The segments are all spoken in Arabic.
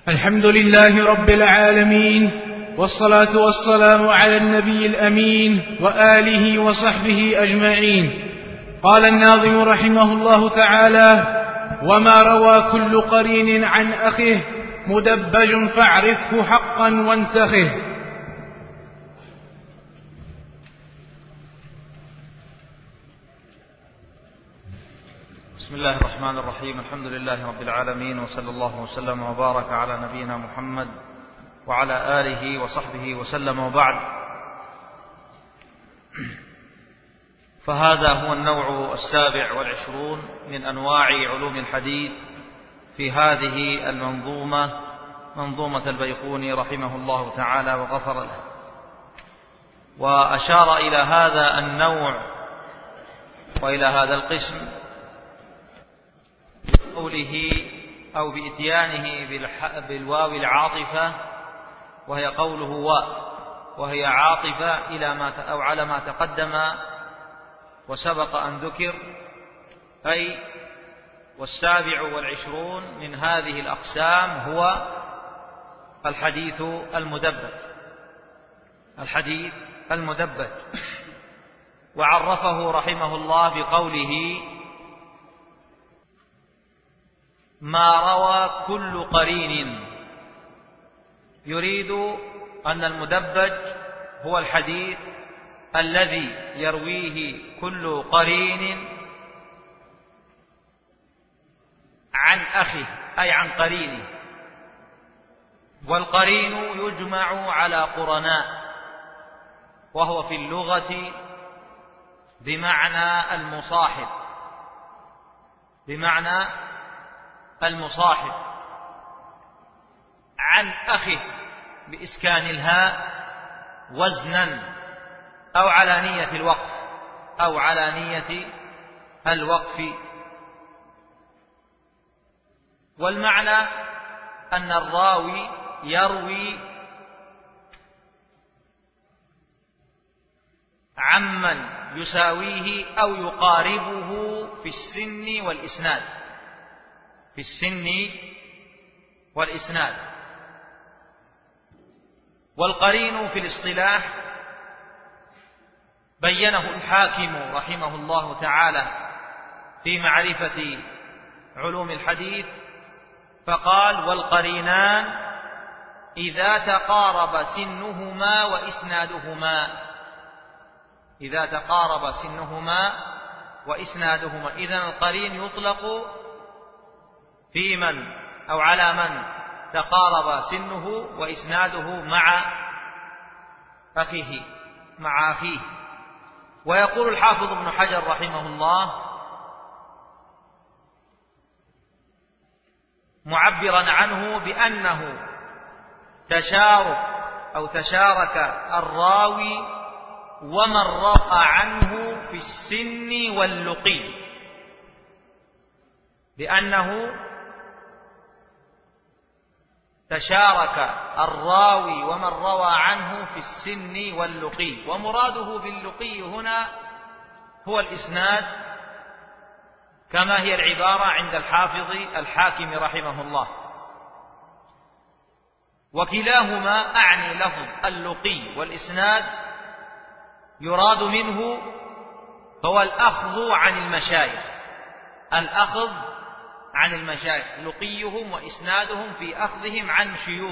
الحمد لله رب العالمين، والصلاة والسلام على النبي الأمين وآله وصحبه أجمعين. قال الناظم رحمه الله تعالى: وما روى كل قرين عن أخيه مدبج فاعرفه حقا وانتخه. بسم الله الرحمن الرحيم. الحمد لله رب العالمين، وصلى الله وسلم وبارك على نبينا محمد وعلى آله وصحبه وسلم، وبعد. فهذا هو النوع 27 من أنواع علوم الحديث في هذه المنظومة، منظومة البيقوني رحمه الله تعالى وغفر له. وأشار إلى هذا النوع وإلى هذا القسم بقوله أو بإتيانه بالواو العاطفة، وهي قوله وهي عاطفة إلى ما أو على ما تقدم وسبق أن ذكر، أي 27 من هذه الأقسام هو الحديث المدبج. الحديث المدبج، وعرفه رحمه الله بقوله: ما روى كل قرين. يريد أن المدبج هو الحديث الذي يرويه كل قرين عن أخيه، أي عن قرينه. والقرين يجمع على قرناء، وهو في اللغة بمعنى المصاحب، بمعنى المصاحب. عن أخيه بإسكان الهاء وزنا، أو على نية الوقف، أو على نية الوقف. والمعنى أن الراوي يروي عمن يساويه أو يقاربه في السن والإسناد، في السن والإسناد. والقرين في الاصطلاح بينه الحاكم رحمه الله تعالى في معرفة علوم الحديث، فقال: والقرينان إذا تقارب سنهما وإسنادهما. إذا تقارب سنهما وإسنادهما. إذن القرين يطلق في من أو على من تقارب سنه وإسناده مع أخيه. ويقول الحافظ ابن حجر رحمه الله معبرا عنه بأنه تشارك الراوي ومن روى عنه في السن واللقي، بأنه تشارك الراوي ومن روى عنه في السن واللقي. ومراده باللقي هنا هو الإسناد، كما هي العبارة عند الحافظ الحاكم رحمه الله. وكلاهما أعني لفظ اللقي والإسناد يراد منه هو الأخذ عن المشايخ، الأخذ عن المشايخ، لقيهم وإسنادهم في أخذهم عن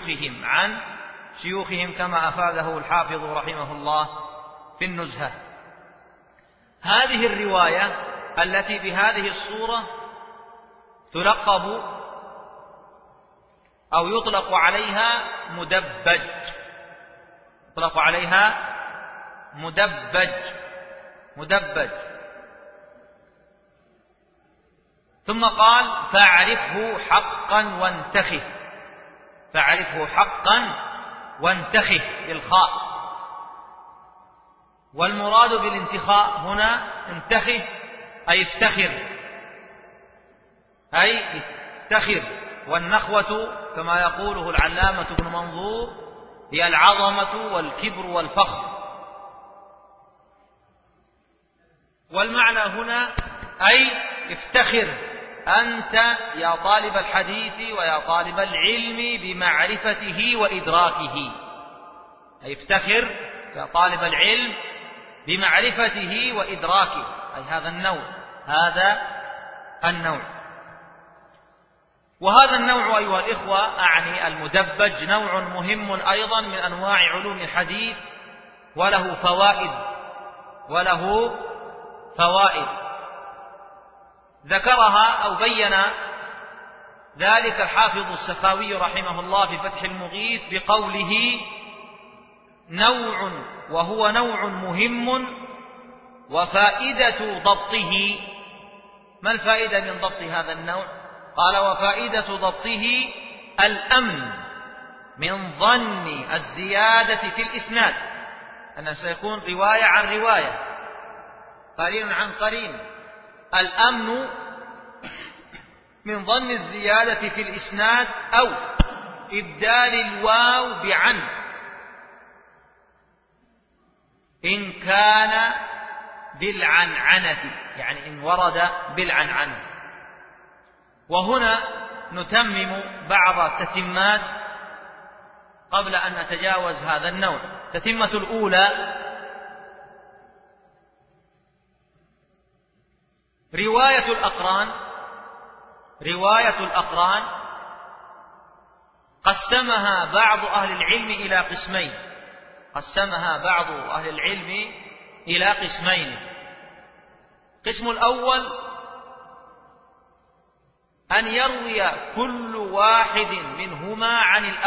شيوخهم كما أفاده الحافظ رحمه الله في النزهة. هذه الرواية التي بهذه الصورة تلقب أو يطلق عليها مدبج، يطلق عليها مدبج. ثم قال: فاعرفه حقا وانتخه. فاعرفه حقا وانتخه بالخاء. والمراد بالانتخاء هنا انتخه أي افتخر. والنخوة كما يقوله العلامة ابن منظور هي العظمة والكبر والفخر. والمعنى هنا أي افتخر أنت يا طالب الحديث ويا طالب العلم بمعرفته وإدراكه، أي افتخر يا طالب العلم بمعرفته وإدراكه، أي هذا النوع. وهذا النوع أيها الإخوة أعني المدبج نوع مهم أيضا من أنواع علوم الحديث، وله فوائد ذكرها أو بين ذلك الحافظ السخاوي رحمه الله في فتح المغيث بقوله: نوع وهو نوع مهم وفائدة ضبطه. ما الفائدة من ضبط هذا النوع؟ قال: وفائدة ضبطه الأمن من ظن الزيادة في الإسناد، أنه سيكون رواية عن رواية، قرين عن قرين. الأمن من ظن الزيادة في الإسناد أو إبدال الواو بعن إن كان بالعنعنة، يعني إن ورد بالعنعنة. وهنا نتمم بعض التتمات قبل أن نتجاوز هذا النوع. التتمة الأولى: رواية الأقران قسمها بعض أهل العلم إلى قسمين. القسم الأول: أن يروي كل واحد منهما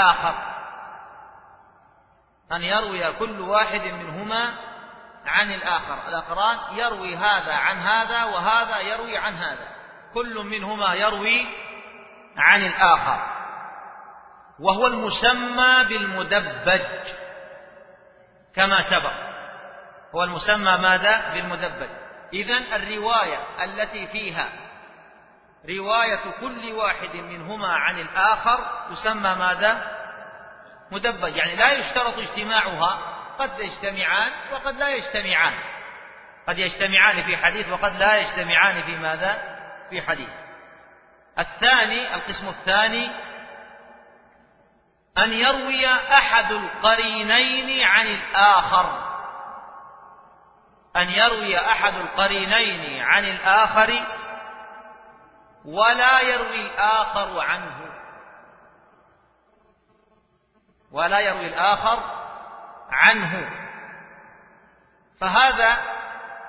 عن الآخر. الأقران يروي هذا عن هذا وهذا يروي عن هذا، كل منهما يروي عن الآخر، وهو المسمى بالمدبج كما سبق. هو المسمى ماذا؟ بالمدبج. إذن الرواية التي فيها رواية كل واحد منهما عن الآخر تسمى ماذا؟ مدبج. يعني لا يشترط اجتماعها، قد يجتمعان وقد لا يجتمعان، قد يجتمعان في حديث وقد لا يجتمعان في ماذا؟ في حديث. القسم الثاني: أن يروي أحد القرينين عن الآخر ولا يروي الآخر عنه، فهذا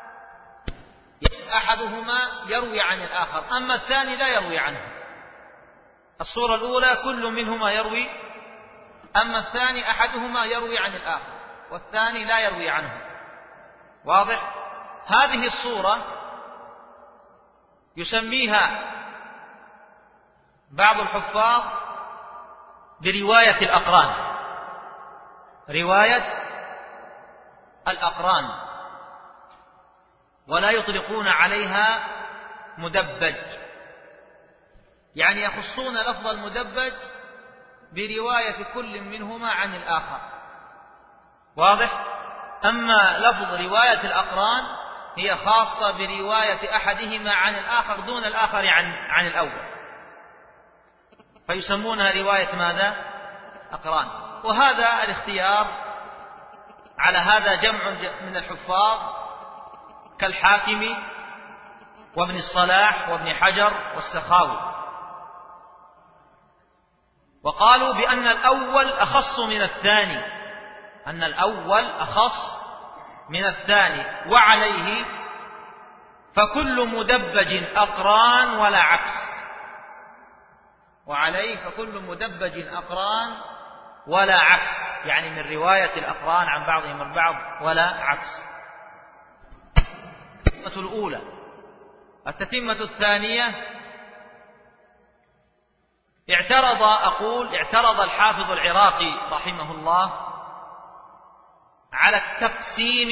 أحدهما يروي عن الآخر، أما الثاني لا يروي عنه. الصورة الأولى كل منهما يروي، أما الثاني أحدهما يروي عن الآخر والثاني لا يروي عنه. واضح؟ هذه الصورة يسميها بعض الحفاظ برواية الأقران، ولا يطلقون عليها مدبج، يعني يخصون لفظ المدبج برواية كل منهما عن الآخر. واضح؟ أما لفظ رواية الأقران هي خاصة برواية أحدهما عن الآخر دون الآخر عن الأول، فيسمونها رواية ماذا؟ أقران. وهذا الاختيار على هذا جمع من الحفاظ كالحاكم وابن الصلاح وابن حجر والسخاوي، وقالوا بأن الأول أخص من الثاني، وعليه فكل مدبج أقران ولا عكس، يعني من رواية الأقران عن بعضهم البعض ولا عكس. التتمة الأولى. التتمة الثانية: اعترض الحافظ العراقي رحمه الله على التقسيم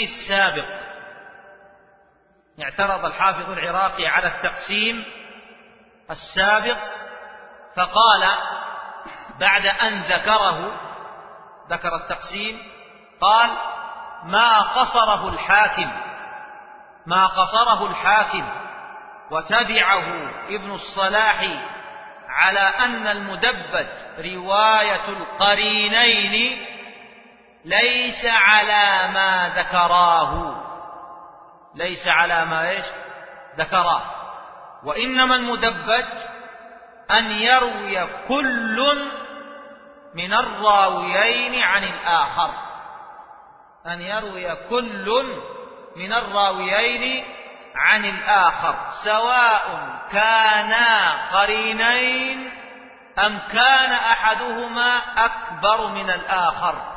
السابق، فقال بعد أن ذكر التقسيم قال: ما قصره الحاكم وتبعه ابن الصلاح على أن المدبج رواية القرينين ليس على ما ذكراه، ليس على ما ذكراه، وإنما المدبج أن يروي كل من الراويين عن الآخر، أن يروي كل من الراويين عن الآخر، سواء كانا قرينين أم كان أحدهما أكبر من الآخر،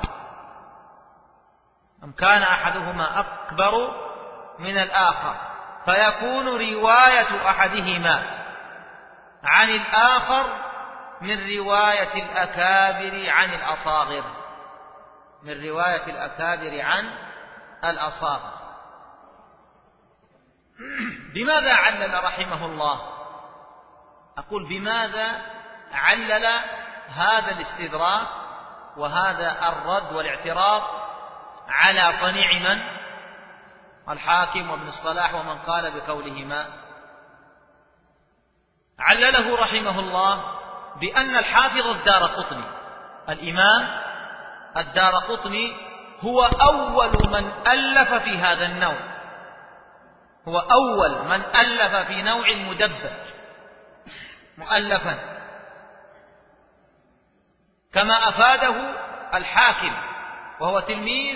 أم كان أحدهما أكبر من الآخر، فيكون رواية أحدهما عن الآخر من رواية الأكابر عن الأصاغر، من رواية الأكابر عن الأصاغر. بماذا علل رحمه الله؟ أقول بماذا علل هذا الاستدراك وهذا الرد والاعتراض على صنيع من؟ الحاكم وابن الصلاح ومن قال بقولهما. علله رحمه الله بأن الحافظ الدارقطني، الإمام الدارقطني، هو أول من ألف في هذا النوع، هو أول من ألف في نوع المدبج مؤلفا، كما أفاده الحاكم وهو تلميذ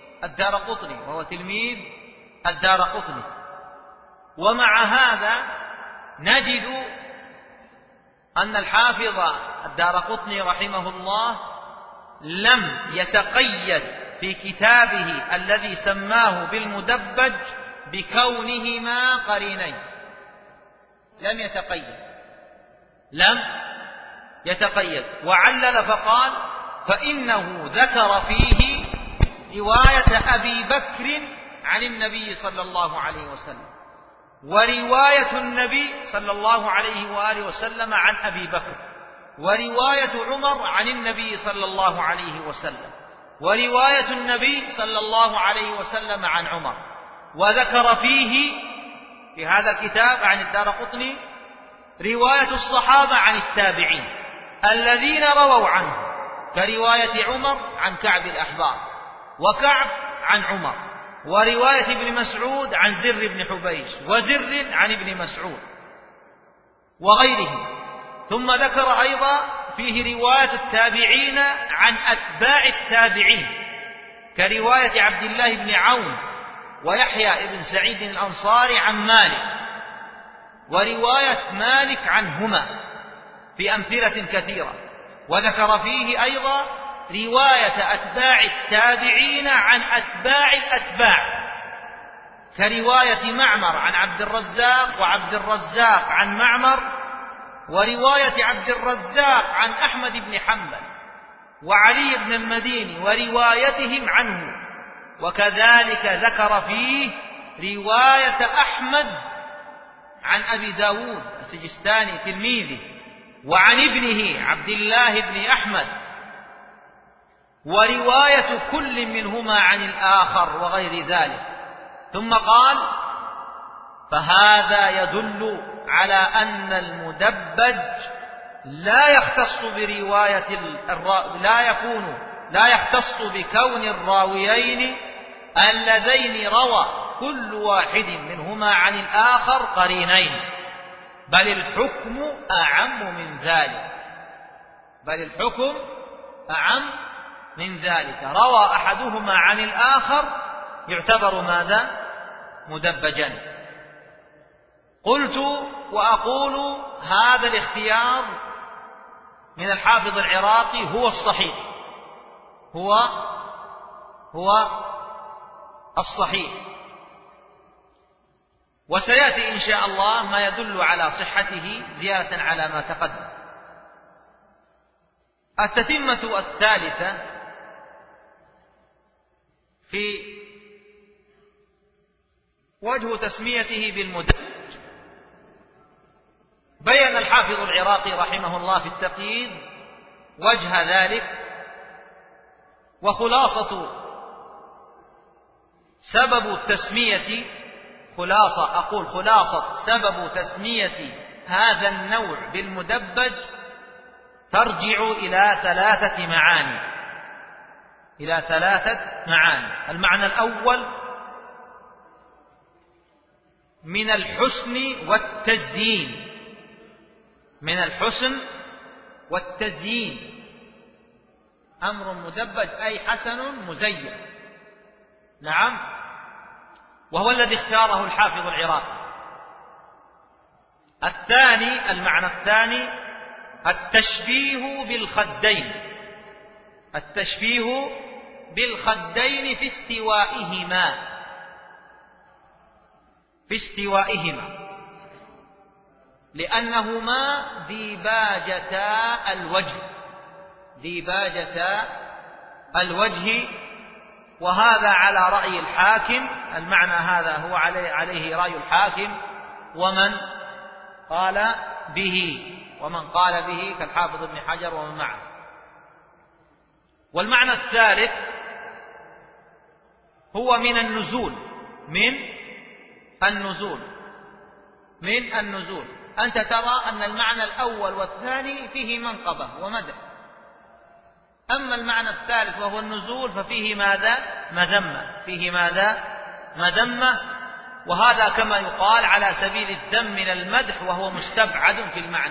الدارقطني، ومع هذا نجد أن الحافظ الدارقطني رحمه الله لم يتقيد في كتابه الذي سماه بالمدبج بكونهما قرينين، لم يتقيد، وعلل فقال فإنه ذكر فيه رواية أبي بكر عن النبي صلى الله عليه وسلم، ورواية النبي صلى الله عليه وآله وسلم عن أبي بكر، ورواية عمر عن النبي صلى الله عليه وسلم، ورواية النبي صلى الله عليه وسلم عن عمر. وذكر فيه في هذا الكتاب عن الدارقطني رواية الصحابة عن التابعين الذين رووا عنه، كرواية عمر عن كعب الأحبار، وكعب عن عمر، ورواية ابن مسعود عن زر بن حبيش، وزر عن ابن مسعود وغيرهم. ثم ذكر أيضا فيه رواية التابعين عن أتباع التابعين، كرواية عبد الله بن عون ويحيى بن سعيد الأنصاري عن مالك، ورواية مالك عنهما في أمثلة كثيرة. وذكر فيه أيضا رواية أتباع التابعين عن أتباع الأتباع، كرواية معمر عن عبد الرزاق، وعبد الرزاق عن معمر، ورواية عبد الرزاق عن أحمد بن حنبل وعلي بن المديني وروايتهم عنه. وكذلك ذكر فيه رواية أحمد عن أبي داود السجستاني تلميذه، وعن ابنه عبد الله بن أحمد، ورواية كل منهما عن الآخر وغير ذلك. ثم قال فهذا يدل على أن المدبج لا يختص بكون الراويين اللذين روى كل واحد منهما عن الآخر قرينين، بل الحكم أعم من ذلك، روى أحدهما عن الآخر يعتبر ماذا؟ مدبجا. قلت وأقول هذا الاختيار من الحافظ العراقي هو الصحيح، هو الصحيح، وسيأتي إن شاء الله ما يدل على صحته زيادة على ما تقدم. التتمة الثالثة في وجه تسميته بالمدبج. بيّن الحافظ العراقي رحمه الله في التقييد وجه ذلك، وخلاصة سبب التسمية خلاصة سبب تسمية هذا النوع بالمدبج ترجع إلى ثلاثة معاني. المعنى الأول من الحسن والتزيين، أمر مدبج أي حسن مزين، نعم، وهو الذي اختاره الحافظ العراقي. المعنى الثاني التشبيه بالخدين في استوائهما لأنهما ديباجتا الوجه، وهذا على رأي الحاكم. المعنى هذا هو عليه رأي الحاكم ومن قال به كالحافظ ابن حجر ومن معه. والمعنى الثالث هو من النزول. أنت ترى أن المعنى الأول والثاني فيه منقبة ومدح، أما المعنى الثالث وهو النزول ففيه مذمة، وهذا كما يقال على سبيل الذم من المدح، وهو مستبعد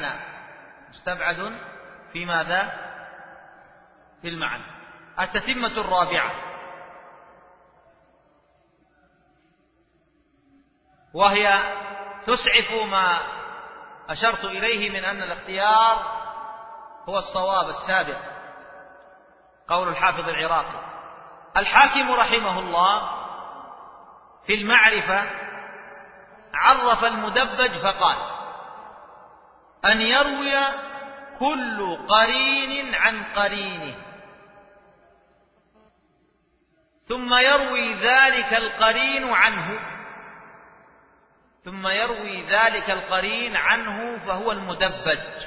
في المعنى. التتمة الرابعة وهي تسعف ما أشرت إليه من أن الاختيار هو الصواب السابق، قول الحافظ العراقي. الحاكم رحمه الله في المعرفة عرف المدبج فقال: أن يروي كل قرين عن قرينه ثم يروي ذلك القرين عنه فهو المدبج.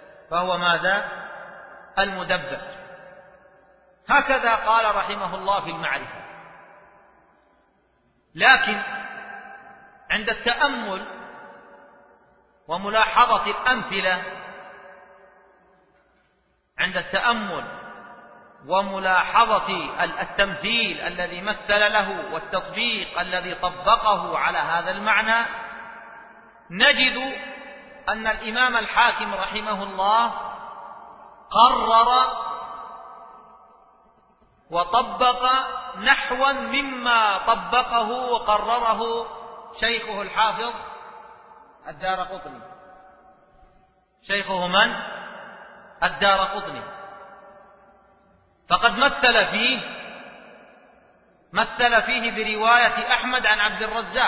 المدبج. هكذا قال رحمه الله في المعرفة. لكن عند التأمل وملاحظة الأمثلة، التمثيل الذي مثل له والتطبيق الذي طبقه على هذا المعنى، نجد أن الإمام الحاكم رحمه الله قرر وطبق نحوا مما طبقه وقرره شيخه الحافظ الدارقطني. شيخه من؟ الدارقطني. فقد مثل فيه برواية أحمد عن عبد الرزاق،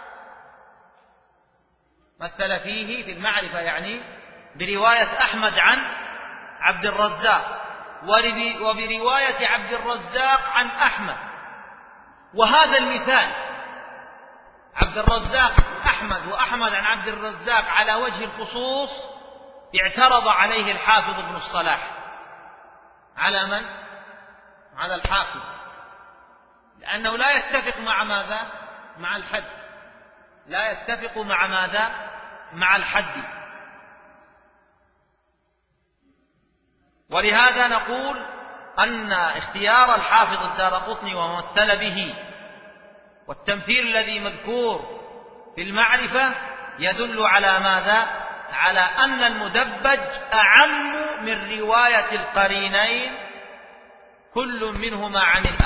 مثل فيه في المعرفة يعني برواية أحمد عن عبد الرزاق، وبرواية عبد الرزاق عن أحمد. وهذا المثال عبد الرزاق أحمد وأحمد عن عبد الرزاق على وجه الخصوص اعترض عليه الحافظ ابن الصلاح. على من؟ على الحاكم، لأنه لا يتفق مع ماذا؟ مع الحد. لا يتفق مع ماذا؟ مع الحد. ولهذا نقول أن اختيار الحافظ الدارقطني ومثل به والتمثيل الذي مذكور في المعرفة يدل على ماذا؟ على أن المدبج أعم من رواية القرينين كل منهما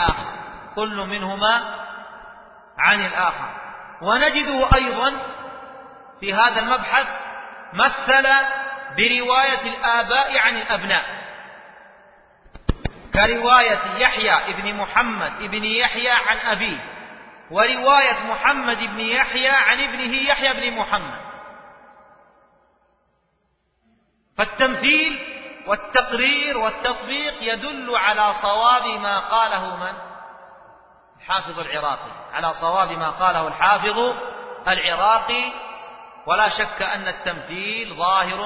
عن الآخر. ونجده أيضا في هذا المبحث مثل برواية الآباء عن الأبناء، كرواية يحيى ابن محمد ابن يحيى عن أبيه، ورواية محمد ابن يحيى عن ابنه يحيى بن محمد. فالتمثيل والتقرير والتطبيق يدل على صواب ما قاله من؟ الحافظ العراقي، على صواب ما قاله الحافظ العراقي. ولا شك أن التمثيل ظاهر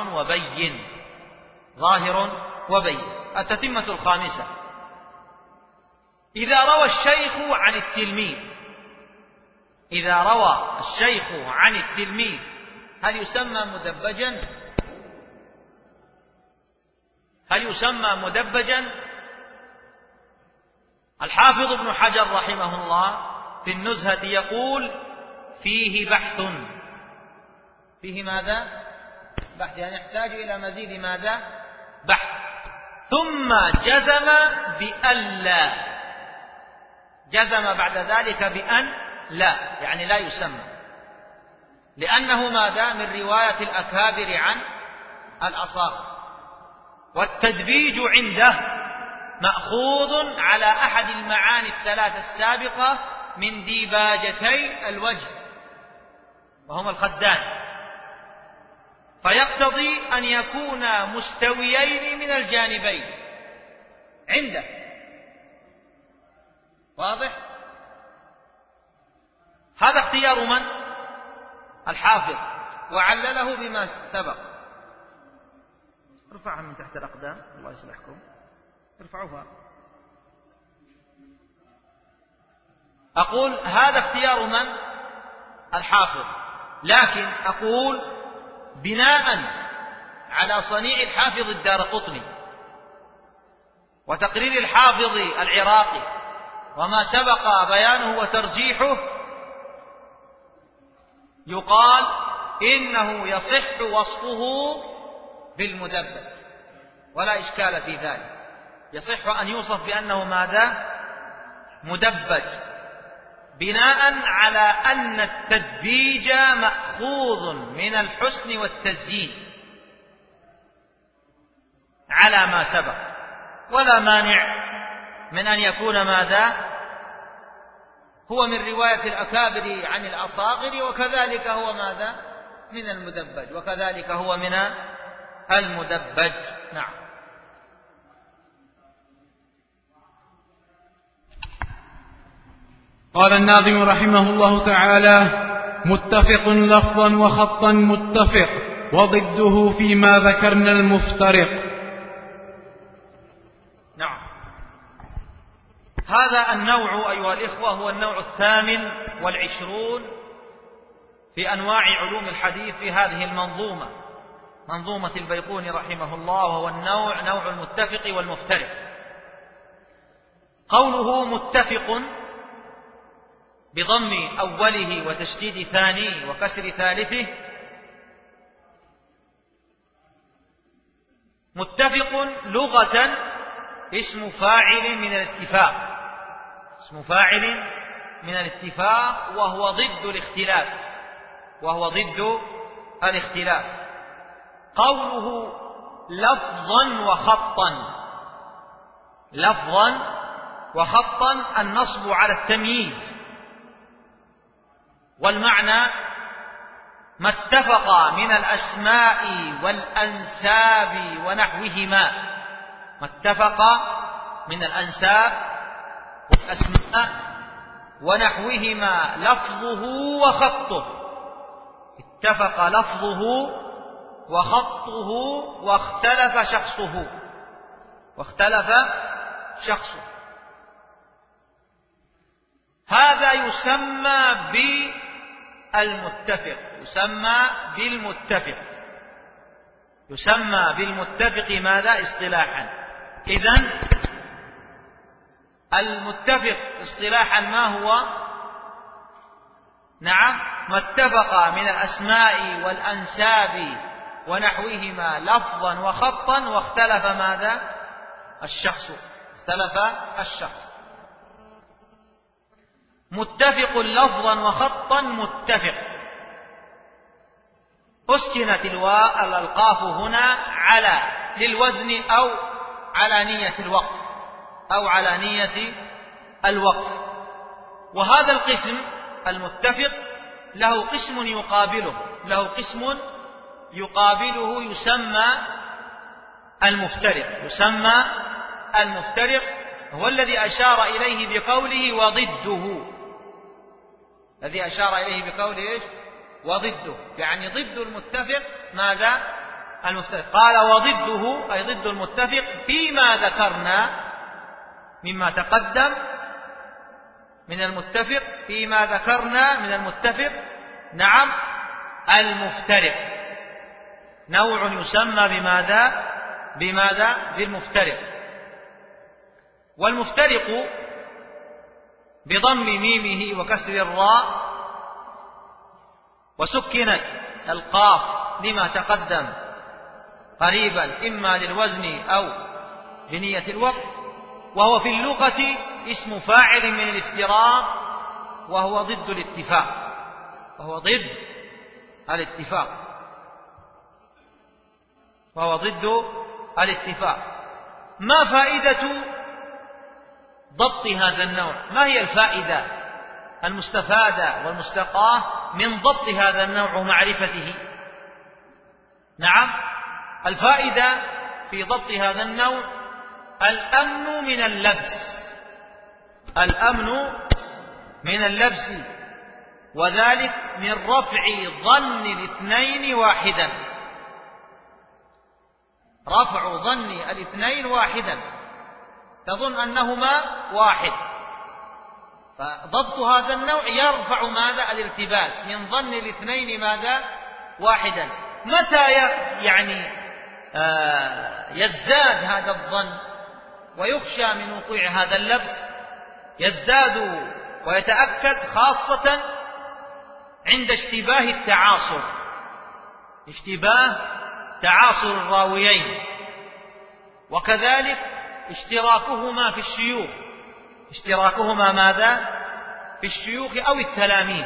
وبين. التتمة الخامسة: إذا روى الشيخ عن التلميذ إذا روى الشيخ عن التلميذ هل يسمى مدبجا؟ هل يسمى مدبجا؟ الحافظ ابن حجر رحمه الله في النزهة يقول فيه بحث. فيه ماذا؟ بحث، يعني يحتاج إلى مزيد ماذا؟ بحث. ثم جزم بأن لا، جزم بعد ذلك بأن لا، يعني لا يسمى، لأنه ماذا؟ من رواية الأكابر عن الأصاغر. والتدبيج عنده مأخوذ على أحد المعاني الثلاث السابقة من ديباجتي الوجه وهما الخدان، فيقتضي أن يكونا مستويين من الجانبين عنده. واضح؟ هذا اختيار من؟ الحافظ، وعلله بما سبق. ارفعها من تحت الأقدام، الله يصلحكم، ارفعوها. أقول هذا اختيار من؟ الحافظ، لكن أقول بناء على صنيع الحافظ الدارقطني وتقرير الحافظ العراقي وما سبق بيانه وترجيحه، يقال إنه يصح وصفه بالمدبج ولا إشكال في ذلك. يصح أن يوصف بأنه ماذا؟ مدبج، بناء على أن التدبيج مأخوذ من الحسن والتزيين على ما سبق، ولا مانع من أن يكون ماذا؟ هو من رواية الأكابر عن الأصاغر، وكذلك هو ماذا؟ من المدبج، وكذلك هو من المدبج. نعم. قال الناظم رحمه الله تعالى: متفق لفظا وخطا متفق، وضده فيما ذكرنا المفترق. نعم. هذا النوع أيها الإخوة هو النوع 28 في أنواع علوم الحديث في هذه المنظومة، منظومة البيقوني رحمه الله، وهو النوع نوع المتفق والمفترق. قوله متفق بضم أوله وتشديد ثانيه وكسر ثالثه، متفق لغة اسم فاعل من الاتفاق، اسم فاعل من الاتفاق، وهو ضد الاختلاف، وهو ضد الاختلاف. قوله لفظا وخطا، لفظا وخطا النصب على التمييز، والمعنى ما اتفق من الأسماء والأنساب ونحوهما، ما اتفق من الأنساب والأسماء ونحوهما لفظه وخطه، اتفق لفظه وخطه واختلف شخصه، واختلف شخصه، هذا يسمى بالمتفق، يسمى بالمتفق، يسمى بالمتفق ماذا؟ اصطلاحا. إذن المتفق اصطلاحا ما هو؟ نعم، ما اتفق من الأسماء والأنساب ونحوهما لفظا وخطا واختلف ماذا؟ الشخص، اختلف الشخص. متفق لفظا وخطا متفق، أسكنت القاف هنا على للوزن أو على نية الوقف، أو على نية الوقف. وهذا القسم المتفق له قسم يقابله، له قسم يقابله يسمى المفترق، يسمى المفترق، هو الذي أشار إليه بقوله وضده، الذي أشار إليه بقوله إيش؟ وضده، يعني ضد المتفق ماذا؟ المفترق. قال وضده أي ضد المتفق فيما ذكرنا مما تقدم من المتفق فيما ذكرنا من المتفق. نعم، المفترق نوع يسمى بماذا؟ بالمفترق. والمفترق بضم ميمه وكسر الراء وسكنت القاف لما تقدم قريبا إما للوزن أو بنية الوقف، وهو في اللغة اسم فاعل من الافتراق، وهو ضد الاتفاق، ما فائدة ضبط هذا النوع؟ ما هي الفائدة المستفادة والمستقاة من ضبط هذا النوع ومعرفته؟ نعم، الفائدة في ضبط هذا النوع الأمن من اللبس، وذلك من رفع ظن الاثنين واحدا، تظن أنهما واحد، فضبط هذا النوع يرفع ماذا؟ الالتباس من ظن الاثنين واحدا. متى يزداد هذا الظن ويخشى من وقوع هذا اللبس؟ يزداد ويتأكد خاصة عند اشتباه تعاصر الراويين، وكذلك اشتراكهما في الشيوخ أو التلاميذ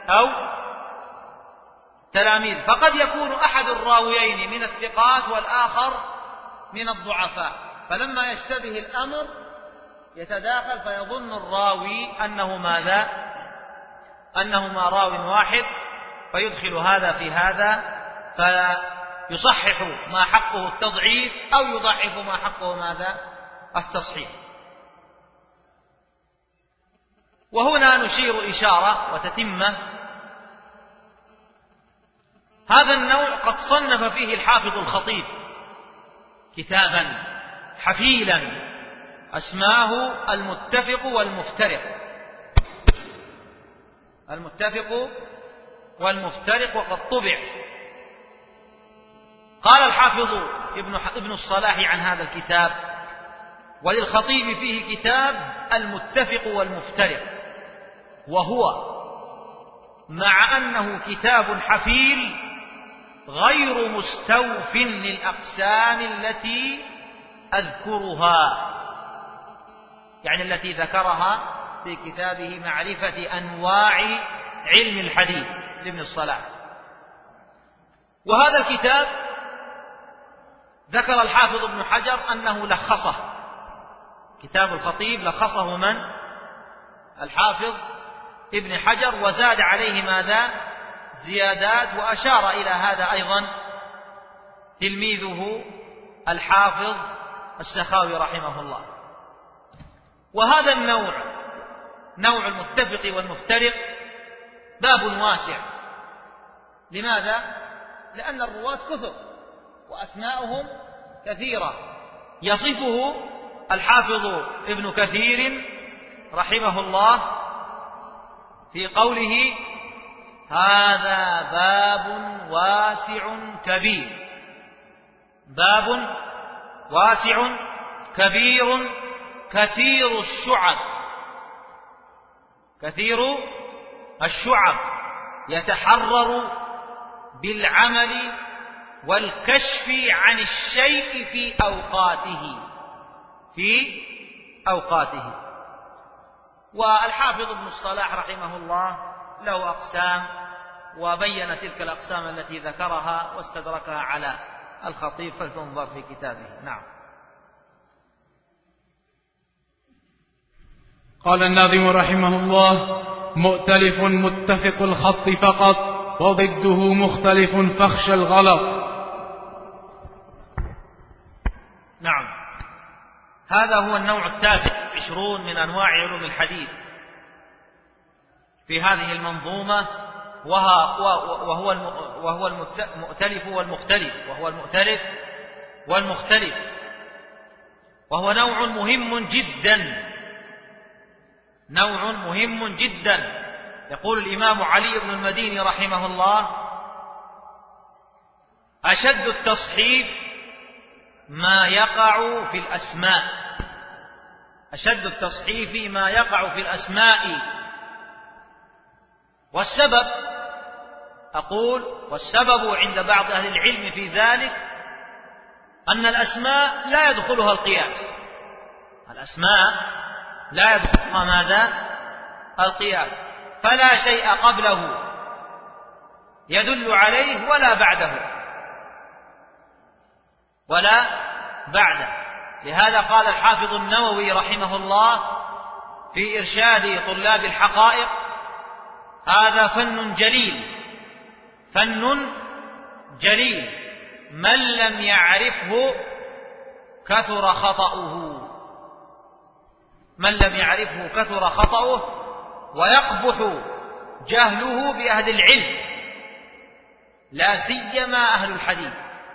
فقد يكون أحد الراويين من الثقات والآخر من الضعفاء، فلما يشتبه الأمر يتداخل فيظن الراوي أنهما راو واحد، فيدخل هذا في هذا، فيصحح ما حقه التضعيف أو يضعف ما حقه التصحيح. وهنا نشير إشارة وتتمة. هذا النوع قد صنف فيه الحافظ الخطيب كتابا حفيلا أسماه المتفق والمفترق، وقد طبع. قال الحافظ ابن الصلاح عن هذا الكتاب: وللخطيب فيه كتاب المتفق والمفترق، وهو مع أنه كتاب حفيل غير مستوف للأقسام التي أذكرها، يعني التي ذكرها في كتابه معرفة أنواع علم الحديث لابن الصلاح. وهذا الكتاب ذكر الحافظ ابن حجر أنه لخصه، كتاب الخطيب لخصه من؟ الحافظ ابن حجر، وزاد عليه زيادات، وأشار إلى هذا أيضا تلميذه الحافظ السخاوي رحمه الله. وهذا نوع المتفق والمفترق باب واسع. لماذا؟ لأن الرواة كثر وأسماؤهم كثيرة. يصفه الحافظ ابن كثير رحمه الله في قوله: هذا باب واسع كبير، باب واسع كبير كثير الشعب يتحرر بالعمل والكشف عن الشيء في أوقاته. والحافظ ابن الصلاح رحمه الله له أقسام، وبين تلك الأقسام التي ذكرها واستدركها على الخطيب، فلتنظر في كتابه. نعم. قال الناظم رحمه الله: مؤتلف متفق الخط فقط، وضده مختلف فاخشى الغلط. نعم، هذا هو النوع 19 من أنواع علوم الحديث في هذه المنظومة، وهو المؤتلف والمختلف، وهو نوع مهم جدا نوع مهم جدا. يقول الإمام علي بن المديني رحمه الله: أشد التصحيف ما يقع في الأسماء. أشد التصحيف ما يقع في الأسماء. والسبب عند بعض أهل العلم في ذلك أن الأسماء لا يدخلها القياس. الأسماء لا يدخلها ماذا؟ القياس، فلا شيء قبله يدل عليه ولا بعده. لهذا قال الحافظ النووي رحمه الله في إرشاد طلاب الحقائق: هذا فن جليل من لم يعرفه كثر خطأه ويقبح جهله بأهل العلم، لا سيما أهل الحديث،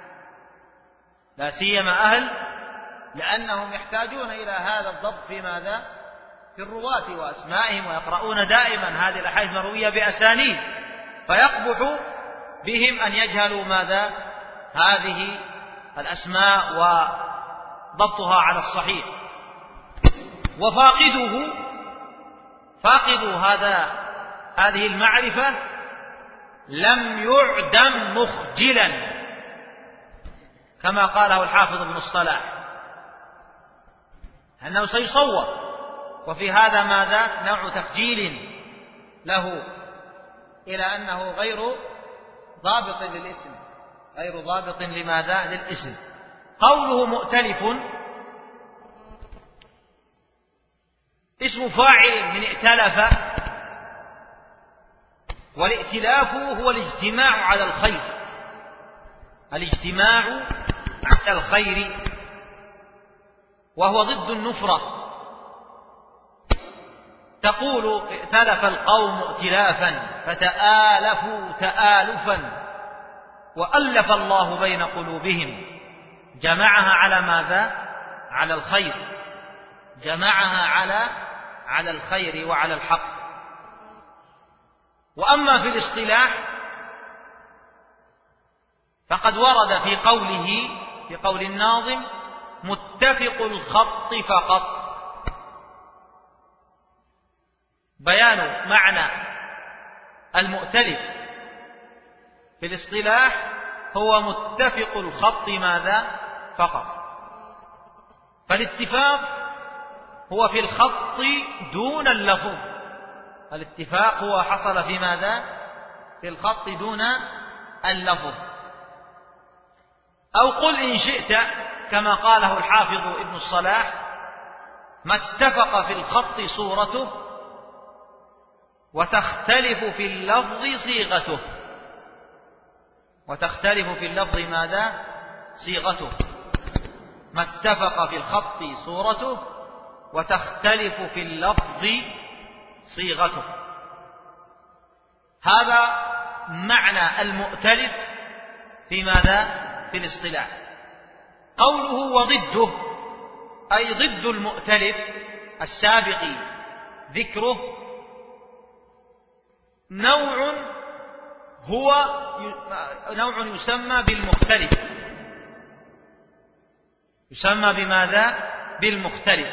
لأنهم يحتاجون إلى هذا الضبط في ماذا؟ في الرواة وأسمائهم، ويقرؤون دائما هذه الأحاديث المروية بأسانيد، فيقبح بهم أن يجهلوا ماذا؟ هذه الأسماء وضبطها على الصحيح. فاقد هذه المعرفة لم يعدم مخجلا، كما قاله الحافظ ابن الصلاح، أنه سيصور. وفي هذا ماذا؟ نوع تخجيل له، إلى أنه غير ضابط للاسم، لماذا؟ للاسم. قوله مؤتلف اسم فاعل من ائتلف، والائتلاف هو الاجتماع على الخير، وهو ضد النفرة. تقول: ائتلف القوم ائتلافا فتآلفوا تآلفا وألف الله بين قلوبهم. جمعها على ماذا؟ على الخير، جمعها على الخير وعلى الحق. وأما في الاصطلاح فقد ورد في قول الناظم: متفق الخط فقط. بيان معنى المؤتلف في الاصطلاح هو متفق الخط ماذا؟ فقط. فالاتفاق هو في الخط دون اللفظ، الاتفاق هو حصل في ماذا؟ في الخط دون اللفظ. أو قل إن شئت كما قاله الحافظ ابن الصلاح: ما اتفق في الخط صورته وتختلف في اللفظ صيغته. ماذا؟ صيغته. ما اتفق في الخط صورته وتختلف في اللفظ صيغته. هذا معنى المؤتلف في ماذا؟ في الاصطلاح. قوله وضده أي ضد المؤتلف السابق ذكره نوع يسمى بالمختلف. يسمى بماذا؟ بالمختلف.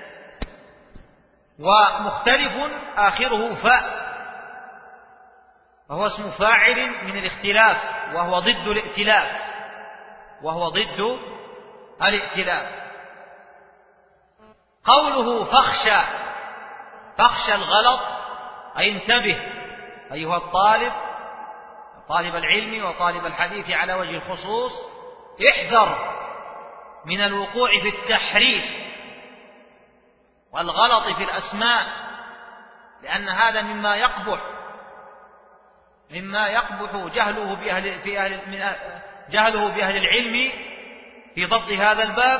ومختلف آخره فاء، وهو اسم فاعل من الاختلاف، وهو ضد الائتلاف. قوله فاخشى الغلط أي انتبه أيها طالب العلم وطالب الحديث على وجه الخصوص، احذر من الوقوع في التحريف والغلط في الأسماء، لأن هذا مما يقبح جهله بأهل العلم في ضبط هذا الباب.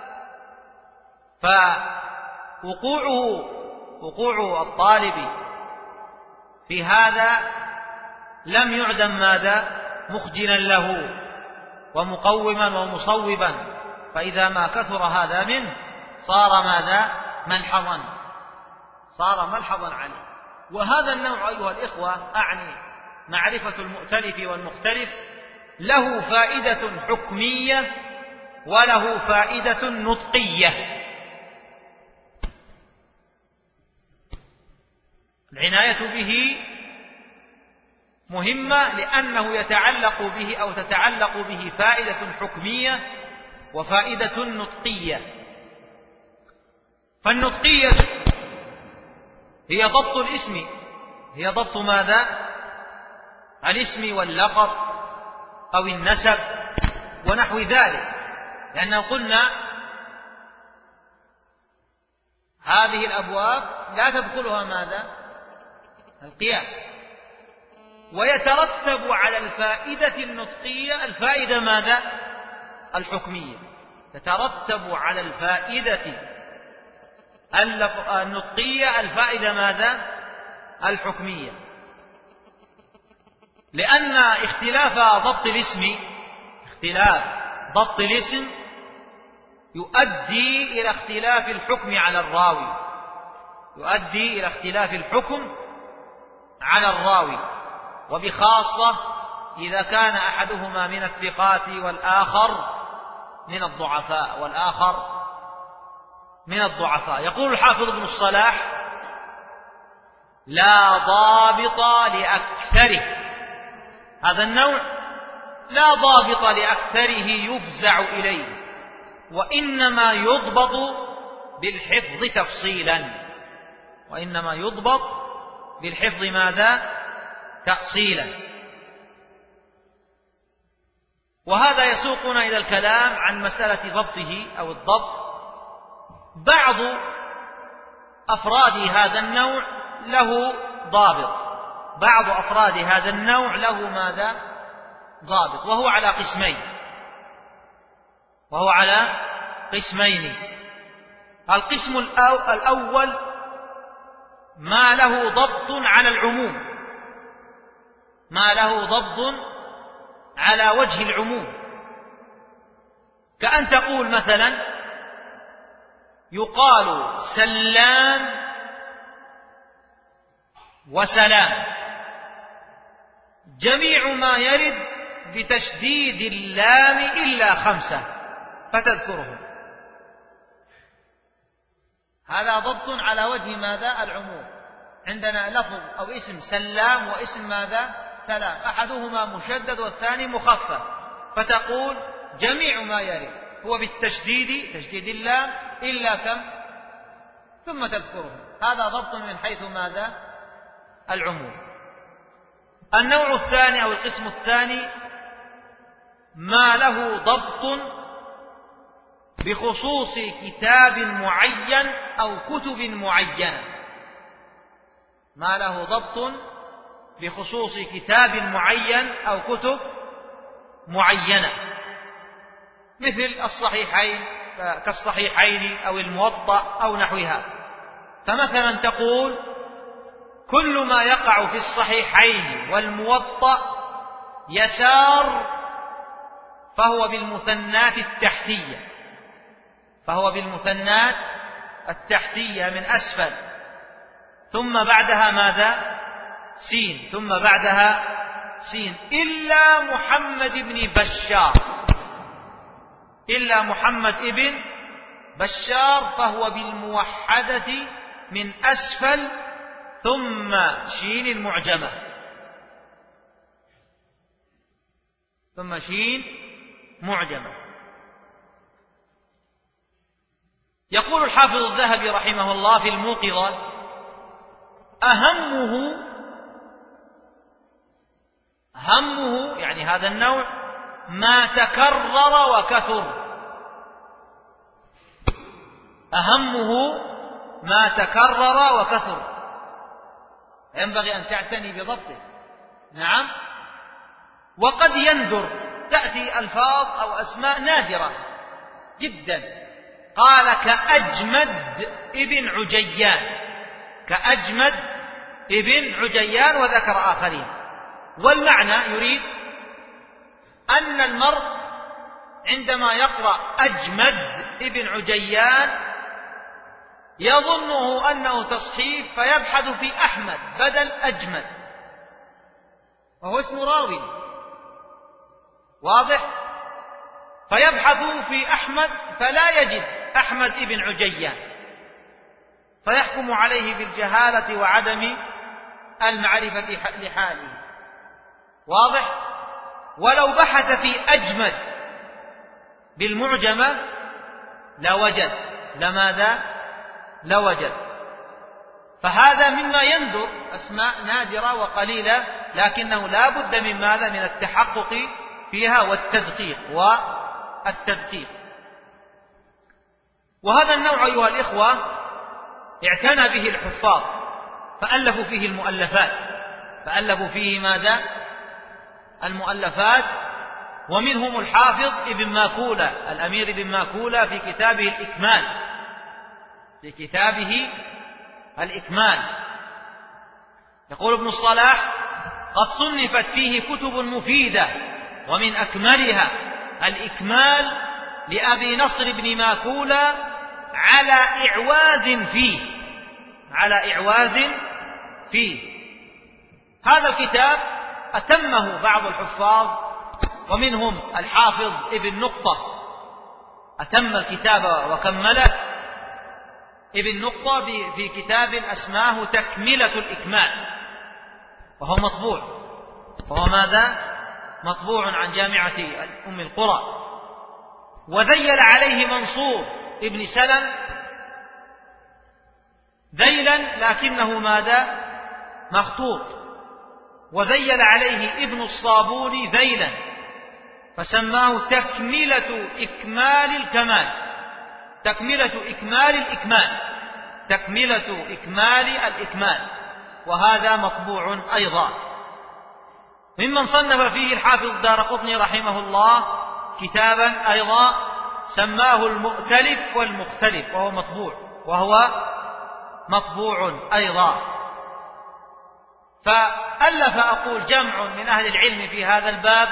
فوقوع الطالب في هذا لم يعدم ماذا؟ مخجلا له ومقوما ومصوبا، فإذا ما كثر هذا منه صار ماذا؟ ملحظا، صار ملحظا عليه. وهذا النوع أيها الإخوة، أعني معرفة المؤتلف والمختلف، له فائدة حكمية وله فائدة نطقية. العناية به مهمة لأنه يتعلق به أو تتعلق به فائدة حكمية وفائدة نطقية. فالنطقية هي ضبط الاسم، هي ضبط ماذا؟ الاسم واللقب أو النسب ونحو ذلك، لأننا قلنا هذه الأبواب لا تدخلها ماذا؟ القياس. ويترتب على الفائدة النطقية الفائدة ماذا؟ الحكمية. تترتب على الفائدة النطقية الفائدة ماذا؟ الحكمية. لأن اختلاف ضبط الاسم يؤدي إلى اختلاف الحكم على الراوي، يؤدي إلى اختلاف الحكم على الراوي، وبخاصة إذا كان أحدهما من الثقات والآخر من الضعفاء. يقول الحافظ ابن الصلاح: لا ضابط لأكثره. هذا النوع لا ضابط لأكثره يفزع إليه، وإنما يضبط بالحفظ ماذا؟ تأصيلا. وهذا يسوقنا إلى الكلام عن مسألة ضبطه أو الضبط. بعض أفراد هذا النوع له ضابط، بعض أفراد هذا النوع له ماذا؟ ضابط، وهو على قسمين. القسم الأول ما له ضبط على العموم، ما له ضبط على وجه العموم، كأن تقول مثلا: يقال سلام وسلام، جميع ما يرد بتشديد اللام إلا 5 فتذكرهم. هذا ضبط على وجه ماذا؟ العموم. عندنا لفظ أو اسم سلام واسم ماذا؟ سلام، أحدهما مشدد والثاني مخفف، فتقول جميع ما يرد هو بالتشديد، تشديد اللام، إلا كم؟ ثم تذكرهم. هذا ضبط من حيث ماذا؟ العموم. النوع الثاني أو القسم الثاني ما له ضبط بخصوص كتاب معين أو كتب معينة، ما له ضبط بخصوص كتاب معين أو كتب معينة، مثل الصحيحين كالصحيحين أو الموطأ أو نحوها. فمثلا تقول: كل ما يقع في الصحيحين والموطأ يسار فهو بالمثنات التحتية من أسفل، ثم بعدها ماذا؟ سين، ثم بعدها سين، إلا محمد بن بشار فهو بالموحدة من أسفل ثم شين المعجمة، يقول الحافظ الذهبي رحمه الله في الموقظة: همه يعني هذا النوع ما تكرر وكثر، ينبغي أن تعتني بضبطه. نعم. وقد يندر تأتي ألفاظ أو أسماء نادرة جدا، قال كأجمد ابن عجيان وذكر آخرين، والمعنى يريد أن المرء عندما يقرأ أجمد ابن عجيان يظنه أنه تصحيف فيبحث في أحمد بدل أجمد، وهو اسم راوي واضح، فيبحث في أحمد فلا يجد أحمد ابن عجيان فيحكم عليه بالجهالة وعدم المعرفة لحاله، واضح. ولو بحث في أجمد بالمعجمة لوجد، لماذا؟ لوجد. فهذا مما يندر، أسماء نادرة وقليلة، لكنه لا بد من ماذا؟ من التحقق فيها والتدقيق وهذا النوع أيها الإخوة اعتنى به الحفاظ فألفوا فيه المؤلفات، فألفوا فيه ماذا؟ المؤلفات، ومنهم الحافظ ابن ماكولة، الأمير ابن ماكولة في كتابه الإكمال يقول ابن الصلاح: قد صنفت فيه كتب مفيدة، ومن أكملها الإكمال لأبي نصر بن ماكولة على إعواز فيه. هذا الكتاب أتمه بعض الحفاظ، ومنهم الحافظ ابن نقطة أتم الكتاب وكمله، ابن نقطة في كتاب أسماه تكملة الإكمال، وهو مطبوع، وهو ماذا؟ مطبوع عن جامعة أم القرى. وذيل عليه منصور ابن سلم ذيلا لكنه ماذا؟ مخطوط. وذيل عليه ابن الصابون ذيلا فسماه تكملة إكمال الإكمال، وهذا مطبوع أيضا. ممن صنف فيه الحافظ الدارقطني رحمه الله كتابا أيضا سماه المؤتلف والمختلف، وهو مطبوع أيضا. فألف أقول جمع من أهل العلم في هذا الباب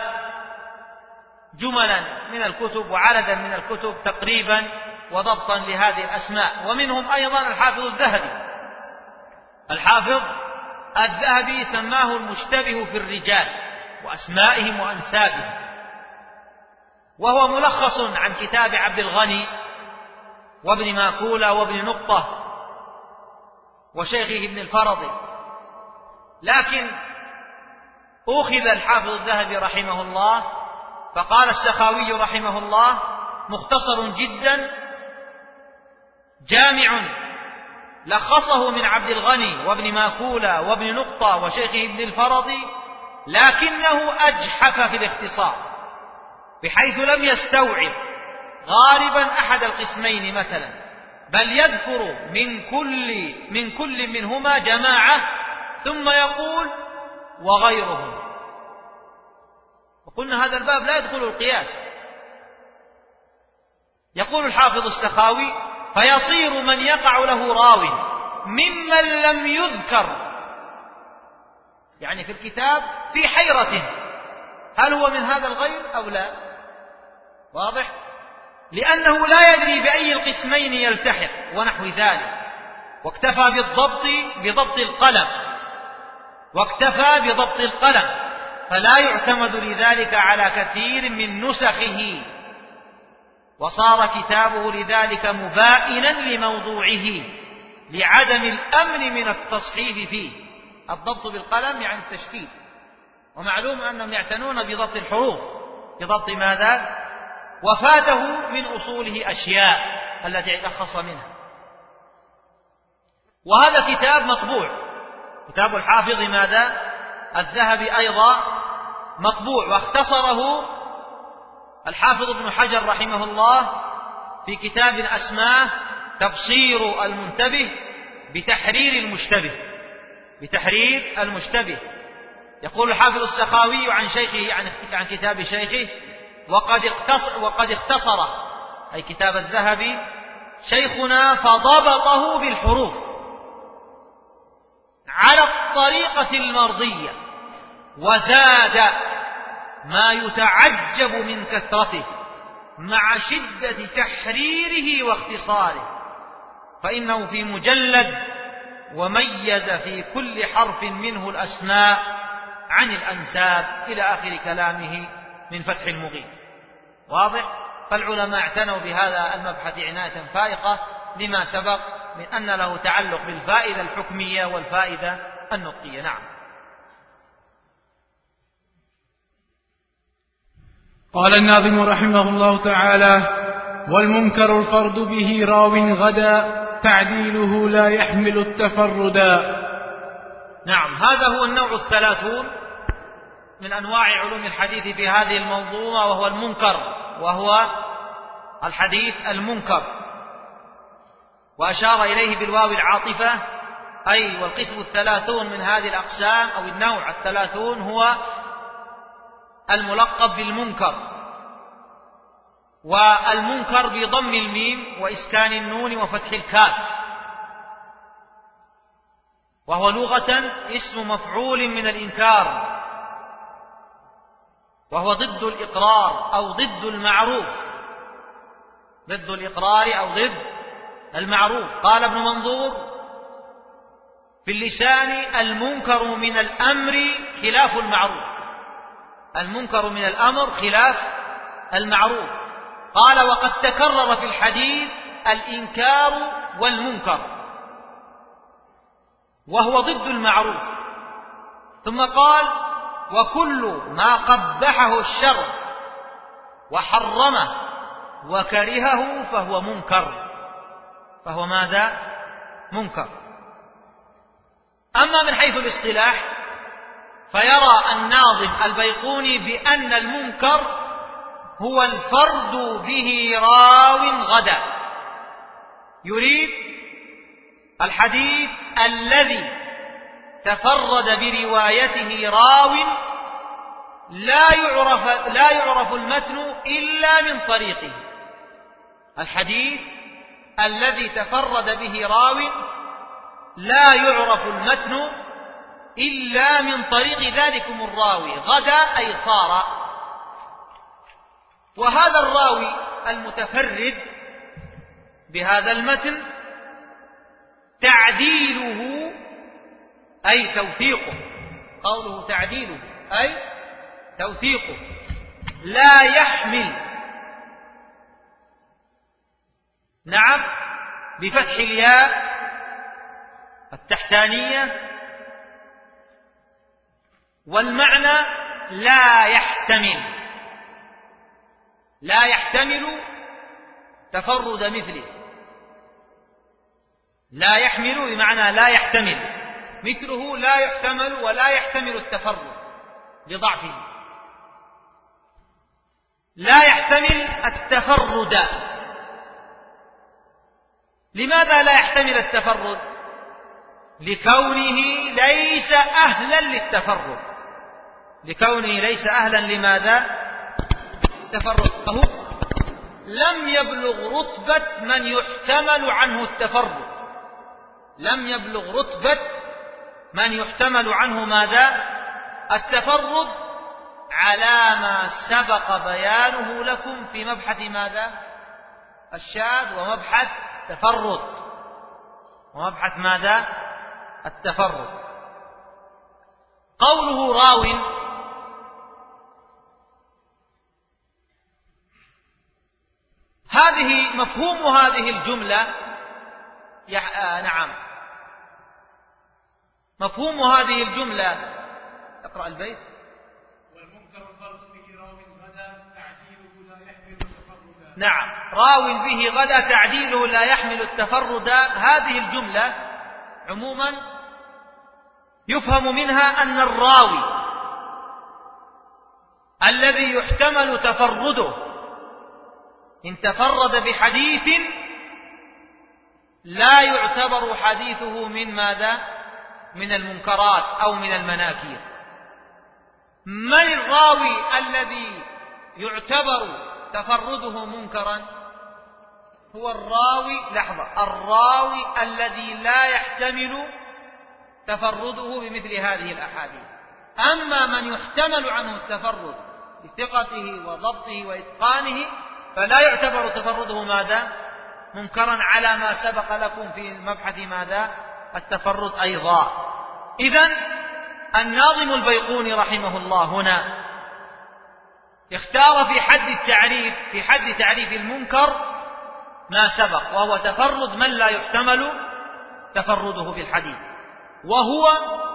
جملا من الكتب وعددا من الكتب تقريبا وضبطا لهذه الأسماء، ومنهم أيضا الحافظ الذهبي سماه المشتبه في الرجال وأسمائهم وأنسابهم، وهو ملخص عن كتاب عبد الغني وابن ماكولة وابن نقطة وشيخه ابن الفرضي. لكن أخذ الحافظ الذهبي رحمه الله فقال السخاوي رحمه الله: مختصر جدا جامع لخصه من عبد الغني وابن ماكولة وابن نقطة وشيخه ابن الفرضي، لكنه أجحف في الاختصار بحيث لم يستوعب غالبا أحد القسمين مثلا، بل يذكر من كل منهما جماعة ثم يقول وغيرهم. وقلنا هذا الباب لا يدخل القياس. يقول الحافظ السخاوي: فيصير من يقع له راو ممن لم يذكر يعني في الكتاب في حيرة هل هو من هذا الغير أو لا، واضح؟ لأنه لا يدري بأي القسمين يلتحق ونحو ذلك، واكتفى بضبط القلم فلا يعتمد لذلك على كثير من نسخه، وصار كتابه لذلك مبائنا لموضوعه لعدم الأمن من التصحيف فيه. الضبط بالقلم يعني التشكيل، ومعلوم أنهم يعتنون بضبط الحروف، بضبط ماذا؟ وفاته من أصوله أشياء التي لخص منها. وهذا كتاب مطبوع، كتاب الحافظ ماذا؟ الذهبي أيضا مطبوع، واختصره الحافظ ابن حجر رحمه الله في كتاب أسماه تبصير المنتبه بتحرير المشتبه. يقول الحافظ السخاوي عن شيخه عن كتاب شيخه: وقد اختصر أي كتاب الذهبي شيخنا فضبطه بالحروف على الطريقة المرضية، وزاد ما يتعجب من كثرته مع شدة تحريره واختصاره. فإنه في مجلد وميز في كل حرف منه الأسماء عن الأنساب إلى آخر كلامه من فتح المغيث. واضح؟ فالعلماء اعتنوا بهذا المبحث عناية فائقة لما سبق من أن له تعلق بالفائدة الحكمية والفائدة النطقية. نعم. قال الناظم رحمه الله تعالى: والمنكر الفرد به راو غدا تعديله لا يحمل التفردا. نعم، هذا هو النوع 30 من أنواع علوم الحديث في هذه الموضوع، وهو المنكر، وهو الحديث المنكر. وأشار إليه بالواو العاطفة، أي والقسم 30 من هذه الأقسام أو النوع 30 هو الملقب بالمنكر. والمنكر بضم الميم وإسكان النون وفتح الكاف، وهو لغة اسم مفعول من الإنكار، وهو ضد الإقرار أو ضد المعروف، ضد الإقرار أو ضد المعروف. قال ابن منظور في اللسان: المنكر من الأمر خلاف المعروف. المنكر من الأمر خلاف المعروف. قال: وقد تكرر في الحديث الإنكار والمنكر، وهو ضد المعروف. ثم قال: وكل ما قبحه الشرع وحرمه وكرهه فهو منكر. فهو ماذا؟ منكر. أما من حيث الاصطلاح فيرى الناظم البيقوني بأن المنكر هو الفرد به راو غدا. يريد الحديث الذي تفرد بروايته راو لا يعرف المتن إلا من طريقه. الحديث الذي تفرد به راو لا يعرف المتن إلا من طريق ذلكم الراوي. غدا أي صار. وهذا الراوي المتفرد بهذا المتن تعديله أي توثيقه. قوله تعديله أي توثيقه لا يحمل، نعم، بفتح الياء التحتانية، والمعنى لا يحتمل، لا يحتمل تفرد مثله. لا يحمل بمعنى لا يحتمل، مثله لا يحتمل ولا يحتمل التفرد لضعفه. لا يحتمل التفرد. لماذا لا يحتمل التفرد؟ لكونه ليس أهلا للتفرد. لكونه ليس أهلا لماذا؟ التفرد. فهو لم يبلغ رتبة من يحتمل عنه التفرد. لم يبلغ رتبة من يحتمل عنه ماذا؟ التفرد، على ما سبق بيانه لكم في مبحث ماذا؟ الشاذ ومبحث تفرد. ومبحث ماذا؟ التفرد. قوله راو هذه مفهوم هذه الجملة نعم، مفهوم هذه الجملة. اقرأ البيت. والمنكر الفرد به راو غدا تعديله لا يحمل التفردا. نعم، راو به غدا تعديله لا يحمل التفردا. هذه الجملة عموما يفهم منها أن الراوي الذي يحتمل تفرده إن تفرد بحديث لا يعتبر حديثه من ماذا؟ من المنكرات أو من المناكير. من الراوي الذي يعتبر تفرده منكرا؟ هو الراوي، لحظة، الراوي الذي لا يحتمل تفرده بمثل هذه الأحاديث. أما من يحتمل عنه التفرد بثقته وضبطه وإتقانه فلا يعتبر تفرده ماذا؟ منكرا على ما سبق لكم في مبحث ماذا؟ التفرد أيضا. إذن الناظم البيقوني رحمه الله هنا اختار في حد تعريف المنكر ما سبق، وهو تفرد من لا يحتمل تفرده بالحديث، وهو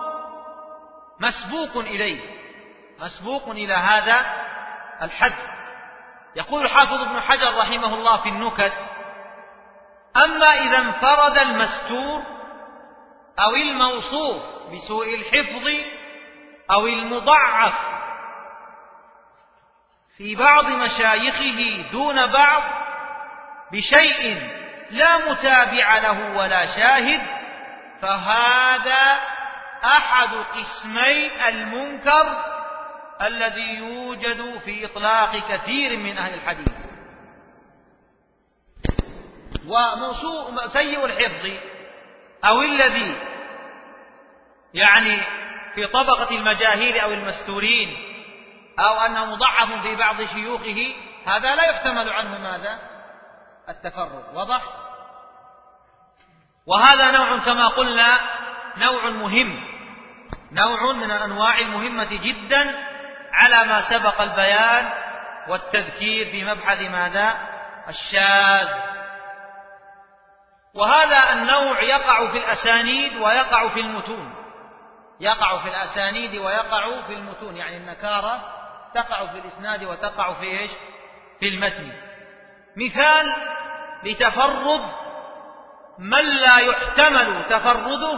مسبوق إلى هذا الحد. يقول الحافظ ابن حجر رحمه الله في النكت: أما إذا انفرد المستور أو الموصوف بسوء الحفظ أو المضعف في بعض مشايخه دون بعض بشيء لا متابع له ولا شاهد، فهذا أحد قسمي المنكر الذي يوجد في إطلاق كثير من أهل الحديث. وسيء الحفظ أو الذي يعني في طبقة المجاهيل أو المستورين أو أنه مضعف في بعض شيوخه، هذا لا يحتمل عنه ماذا؟ التفرد. واضح؟ وهذا نوع كما قلنا نوع مهم، نوع من الأنواع المهمة جدا على ما سبق البيان والتذكير في مبحث ماذا؟ الشاذ. وهذا النوع يقع في الأسانيد ويقع في المتون، يعني النكارة تقع في الإسناد وتقع في إيش؟ في المتن. مثال لتفرد من لا يحتمل تفرده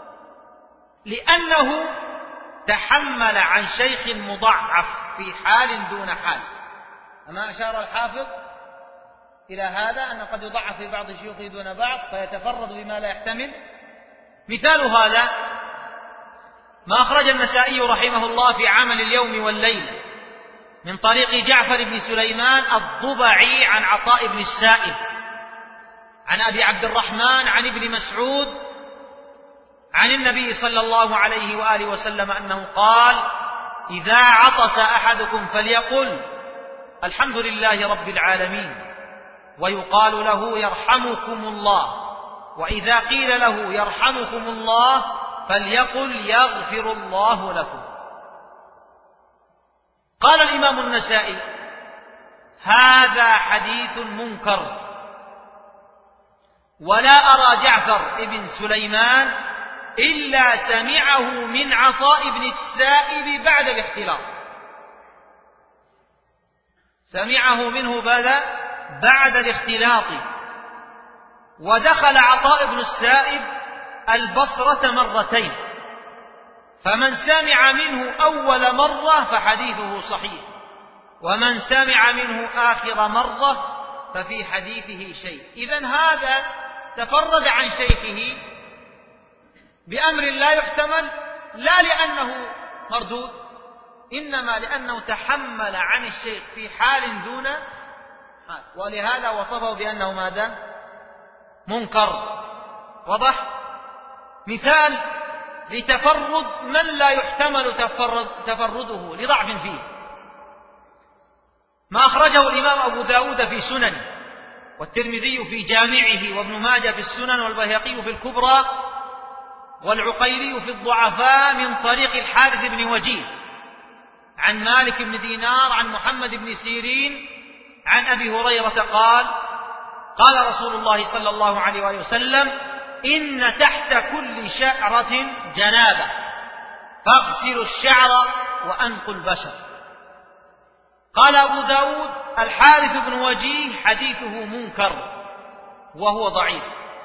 لأنه تحمل عن شيخ مضعف في حال دون حال. أما أشار الحافظ إلى هذا أنه قد يضعف في بعض شيوخه دون بعض فيتفرد بما لا يحتمل. مثال هذا ما أخرج النسائي رحمه الله في عمل اليوم والليلة من طريق جعفر بن سليمان الضبعي عن عطاء بن السائب عن أبي عبد الرحمن عن ابن مسعود عن النبي صلى الله عليه وآله وسلم أنه قال: إذا عطس أحدكم فليقل الحمد لله رب العالمين، ويقال له يرحمكم الله، وإذا قيل له يرحمكم الله فليقل يغفر الله لكم. قال الإمام النسائي: هذا حديث منكر، ولا أرى جعفر بن سليمان إلا سمعه من عطاء بن السائب بعد الاختلاط، سمعه منه بعد الاختلاط. ودخل عطاء بن السائب البصرة مرتين، فمن سمع منه أول مرة فحديثه صحيح، ومن سمع منه آخر مرة ففي حديثه شيء. إذن هذا تفرد عن شيخه بأمر لا يحتمل، لا لأنه مردود، إنما لأنه تحمل عن الشيخ في حال دون حال، ولهذا وصفه بأنه ماذا؟ منكر. واضح؟ مثال لتفرد من لا يحتمل تفرده لضعف فيه ما أخرجه الإمام أبو داود في سننه، والترمذي في جامعه، وابن ماجه في السنن، والبيهقي في الكبرى، والعقيلي في الضعفاء من طريق الحارث بن وجيه عن مالك بن دينار عن محمد بن سيرين عن أبي هريرة قال: قال رسول الله صلى الله عليه وآله وسلم: إن تحت كل شعرة جنابة فاغسلوا الشعر وأنقوا البشر. قال أبو داود: الحارث بن وجيه حديثه منكر وهو ضعيف.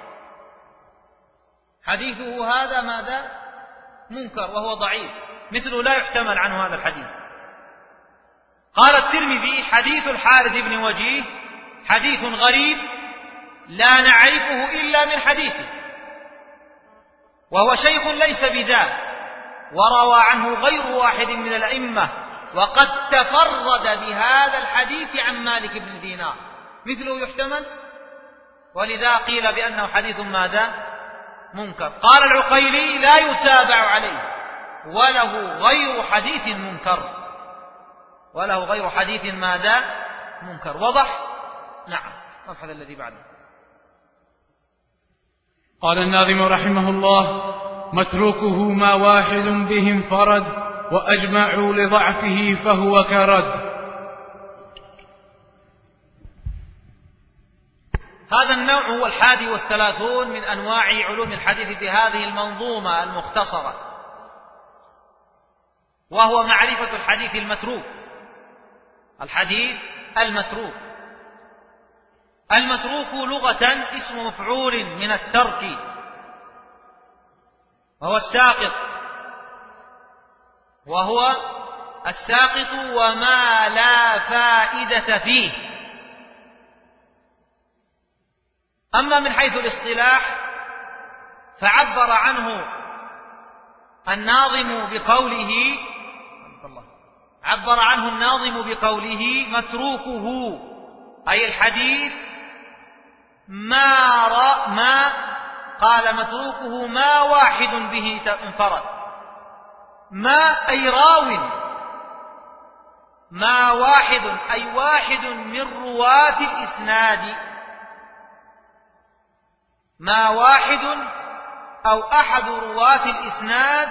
حديثه هذا ماذا؟ منكر وهو ضعيف، مثله لا يحتمل عنه هذا الحديث. قال الترمذي: حديث الحارث بن وجيه حديث غريب لا نعرفه إلا من حديثه، وهو شيخ ليس بذاك، وروى عنه غير واحد من الأئمة، وقد تفرد بهذا الحديث عن مالك بن دينار، مثله يحتمل، ولذا قيل بأنه حديث ماذا؟ منكر. قال العقيلي: لا يتابع عليه، وله غير حديث منكر، وله غير حديث ماذا؟ منكر. وضح؟ نعم. المبحث الذي بعده. قال الناظم رحمه الله: متروكه ما واحد به انفرد وأجمعوا لضعفه فهو كرد. هذا النوع هو 31 من أنواع علوم الحديث في هذه المنظومة المختصرة، وهو معرفة الحديث المتروك. الحديث المتروك، المتروك لغة اسم مفعول من الترك، وهو الساقط وما لا فائدة فيه. أما من حيث الاصطلاح فعبر عنه الناظم بقوله متروكه، أي الحديث ما قال متروكه ما واحد به انفرد، ما أي راو، ما واحد أي واحد من رواة الإسناد، ما واحد أو أحد رواة الإسناد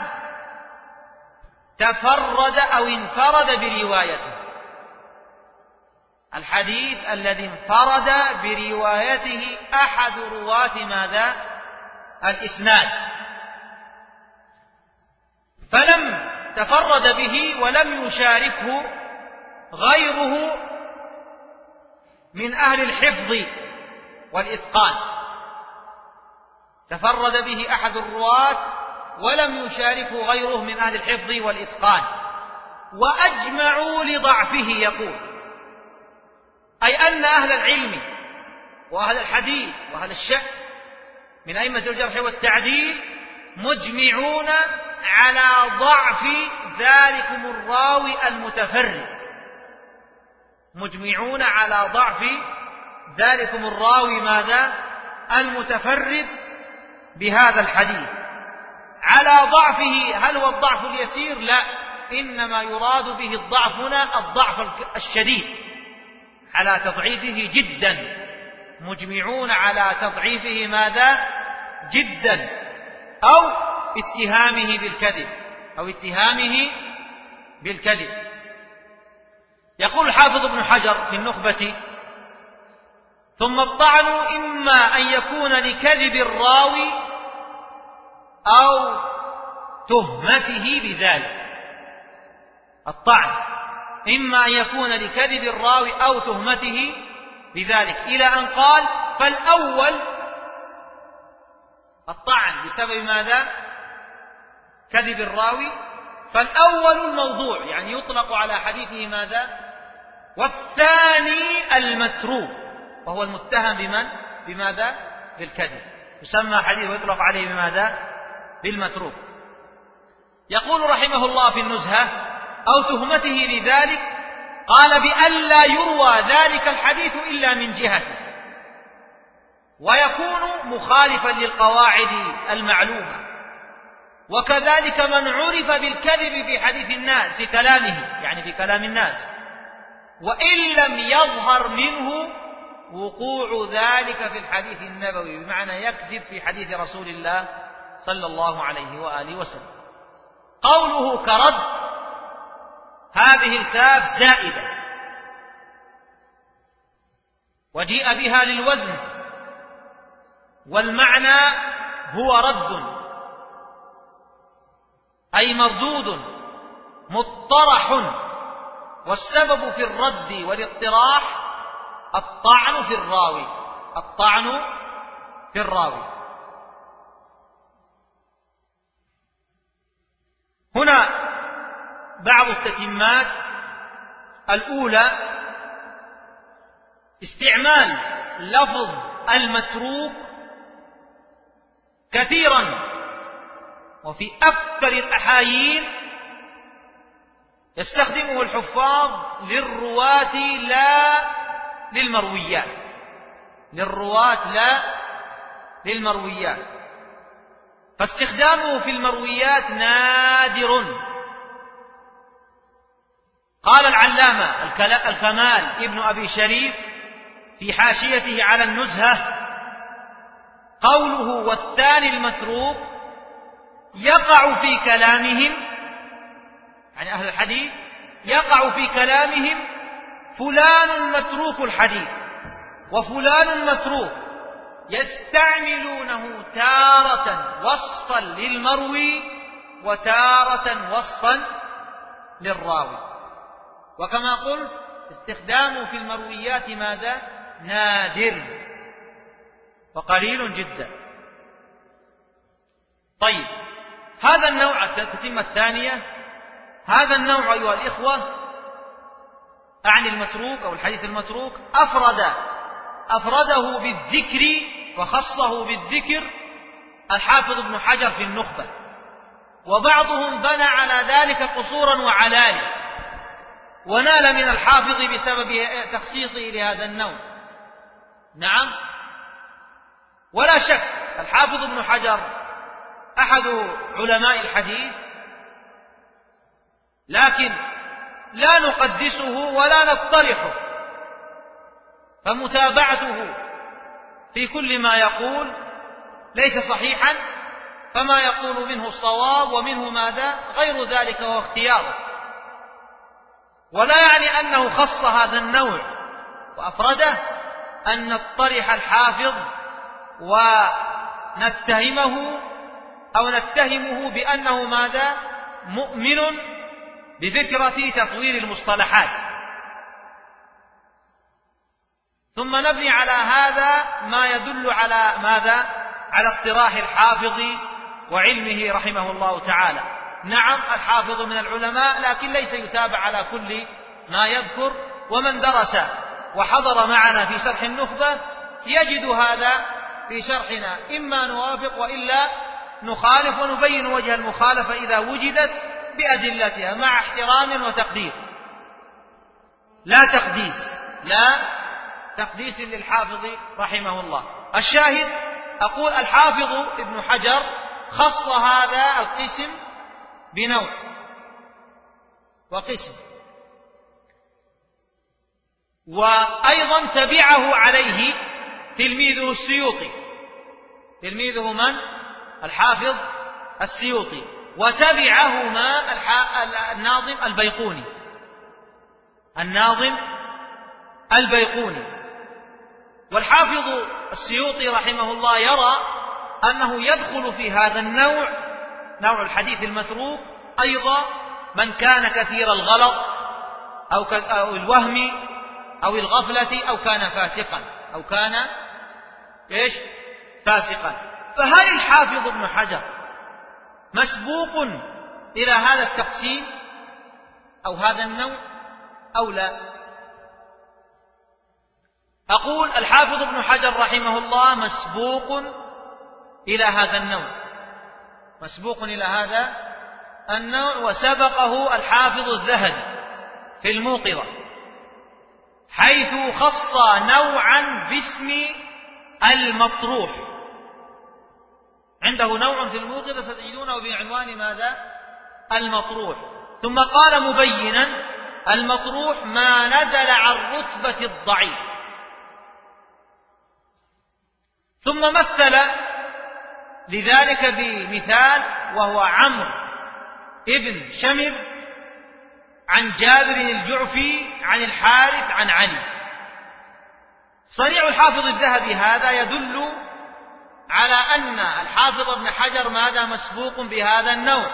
تفرد أو انفرد بروايته. الحديث الذي انفرد بروايته أحد رواة ماذا؟ الإسناد، فلم تفرد به ولم يشاركه غيره من أهل الحفظ والإتقان. تفرد به أحد الرواة ولم يشاركه غيره من أهل الحفظ والإتقان، وأجمعوا لضعفه، يقول أي أن أهل العلم وأهل الحديث وأهل الشأن من أئمة الجرح والتعديل مجمعون على ضعف ذلكم الراوي المتفرد، مجمعون على ضعف ذلكم الراوي ماذا؟ المتفرد بهذا الحديث. على ضعفه، هل هو الضعف اليسير؟ لا، إنما يراد به الضعف هنا الضعف الشديد، على تضعيفه جدا، مجمعون على تضعيفه ماذا؟ جدا، أو اتهامه بالكذب، يقول الحافظ ابن حجر في النخبة: ثم الطعن إما أن يكون لكذب الراوي أو تهمته بذلك. الطعن إما أن يكون لكذب الراوي أو تهمته بذلك، إلى أن قال: فالأول الطعن بسبب ماذا؟ كذب الراوي، فالأول الموضوع، يعني يطلق على حديثه ماذا؟ والثاني المتروك، وهو المتهم بماذا؟ بالكذب، يسمى حديث ويطلق عليه بماذا؟ بالمتروك. يقول رحمه الله في النزهة: أو تهمته بذلك، قال: بألا يروى ذلك الحديث إلا من جهته، ويكون مخالفا للقواعد المعلومة. وكذلك من عرف بالكذب في حديث الناس، في كلامه، يعني في كلام الناس، وإن لم يظهر منه وقوع ذلك في الحديث النبوي، بمعنى يكذب في حديث رسول الله صلى الله عليه وآله وسلم. قوله كرد، هذه الكاف زائدة وجيء بها للوزن، والمعنى هو رد، أي مردود مطرح، والسبب في الرد والاطراح الطعن في الراوي. هنا بعض التتمات. الأولى: استعمال لفظ المتروك كثيرا وفي أكثر الأحايين يستخدمه الحفاظ للرواة لا للمرويات، فاستخدامه في المرويات نادر. قال العلامة الكمال ابن أبي شريف في حاشيته على النزهة: قوله والثاني المتروك يقع في كلامهم، يعني أهل الحديث يقع في كلامهم فلان متروك الحديث وفلان متروك، يستعملونه تارة وصفا للمروي وتارة وصفا للراوي. وكما قلت استخدامه في المرويات ماذا؟ نادر وقليل جدا. طيب، هذا النوع التتمة الثانية، هذا النوع أيها الإخوة أعني المتروك أو الحديث المتروك أفرده بالذكر وخصه بالذكر الحافظ ابن حجر في النخبة، وبعضهم بنى على ذلك قصورا وعلالي ونال من الحافظ بسبب تخصيصه لهذا النوع. نعم، ولا شك الحافظ ابن حجر أحد علماء الحديث، لكن لا نقدسه ولا نطرحه، فمتابعته في كل ما يقول ليس صحيحا، فما يقول منه الصواب ومنه ماذا غير ذلك وهو اختياره. ولا يعني أنه خص هذا النوع وأفرده أن نطرح الحافظ ونتهمه بأنه ماذا مؤمن بفكرة تطوير المصطلحات، ثم نبني على هذا ما يدل على ماذا؟ على اطراح الحافظ وعلمه رحمه الله تعالى. نعم، الحافظ من العلماء، لكن ليس يتابع على كل ما يذكر، ومن درس وحضر معنا في شرح النخبة يجد هذا في شرحنا، إما نوافق وإلا نخالف، ونبين وجه المخالفة إذا وجدت بأدلتها مع احترام وتقدير، لا تقديس للحافظ رحمه الله. الشاهد أقول الحافظ ابن حجر خص هذا القسم بنوع وقسم، وأيضا تبعه عليه تلميذه السيوطي. تلميذه من؟ الحافظ السيوطي، وتبعهما الناظم البيقوني. والحافظ السيوطي رحمه الله يرى أنه يدخل في هذا النوع، نوع الحديث المتروك، أيضا من كان كثير الغلط أو الوهم أو الغفلة أو كان فاسقا. فهل الحافظ ابن حجر مسبوق إلى هذا التقسيم أو هذا النوع أو لا؟ أقول الحافظ ابن حجر رحمه الله مسبوق إلى هذا النوع، وسبقه الحافظ الذهبي في الموقظة، حيث خص نوعا باسم المطروح. عنده نوع في الموقظة ستجدونه بعنوان ماذا؟ المطروح. ثم قال مبينا المطروح ما نزل عن رتبة الضعيف. ثم مثل لذلك بمثال، وهو عمرو ابن شمر عن جابر الجعفي عن الحارث عن علي. صنيع الحافظ الذهبي هذا يدل على أن الحافظ ابن حجر ماذا؟ مسبوق بهذا النوع،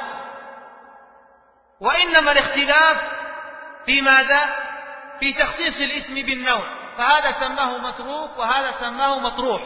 وإنما الاختلاف في ماذا؟ في تخصيص الاسم بالنوع، فهذا سماه متروك وهذا سماه مطروح.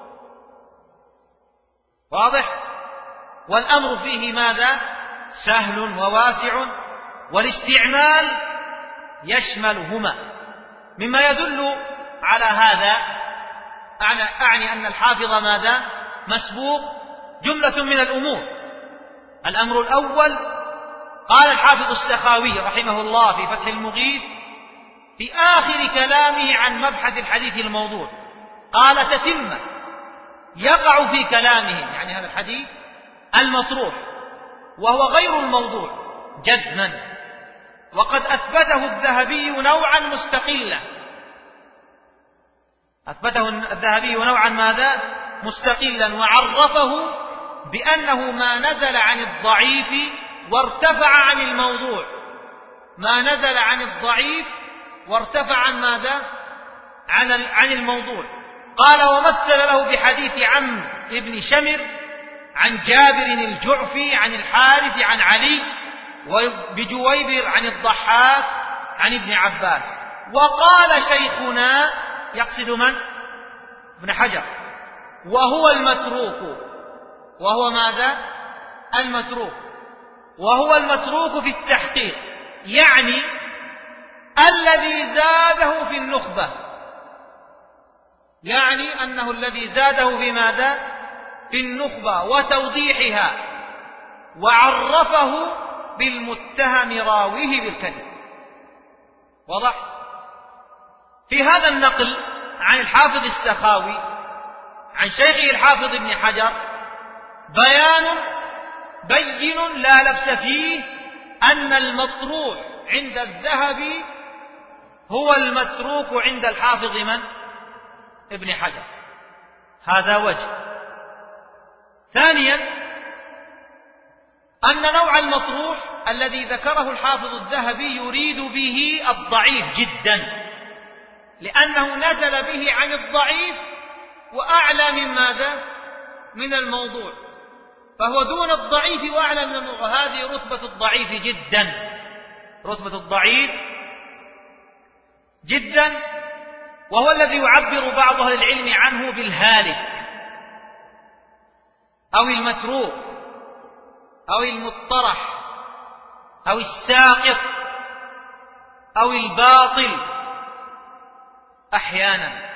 واضح؟ والأمر فيه ماذا؟ سهل وواسع، والاستعمال يشملهما، مما يدل على هذا. أعني أن الحافظ ماذا؟ مسبوق جملة من الأمور. الأمر الأول، قال الحافظ السخاوي رحمه الله في فتح المغيث في آخر كلامه عن مبحث الحديث الموضوع، قال تتمة يقع في كلامهم، يعني هذا الحديث المطروح وهو غير الموضوع جزما، وقد أثبته الذهبي نوعا مستقلا. أثبته الذهبي نوعا ماذا؟ مستقلا وعرفه بأنه ما نزل عن الضعيف وارتفع عن الموضوع، ما نزل عن الضعيف وارتفع عن ماذا؟ عن الموضوع. قال ومثل له بحديث عمرو بن شمر عن جابر الجعفي عن الحارث عن علي، وبجويبر عن الضحاك عن ابن عباس. وقال شيخنا، يقصد من؟ ابن حجر، وهو المتروك. وهو ماذا؟ المتروك. وهو المتروك في التحقيق، يعني الذي زاده في النخبة، يعني أنه الذي زاده في ماذا؟ في النخبة وتوضيحها، وعرفه بالمتهم راويه بالكذب. واضح؟ في هذا النقل عن الحافظ السخاوي عن شيخه الحافظ ابن حجر بيان بين لا لبس فيه أن المطروح عند الذهبي هو المتروك عند الحافظ من؟ ابن حجر. هذا وجه. ثانيا أن نوع المطروح الذي ذكره الحافظ الذهبي يريد به الضعيف جدا، لأنه نزل به عن الضعيف وأعلى من ماذا؟ من الموضوع، فهو دون الضعيف وأعلى من الموضوع. هذه رتبة الضعيف جدا، رتبة الضعيف جدا، وهو الذي يعبر بعض أهل العلم عنه بالهالك أو المتروك أو المطرح أو الساقط أو الباطل أحيانا.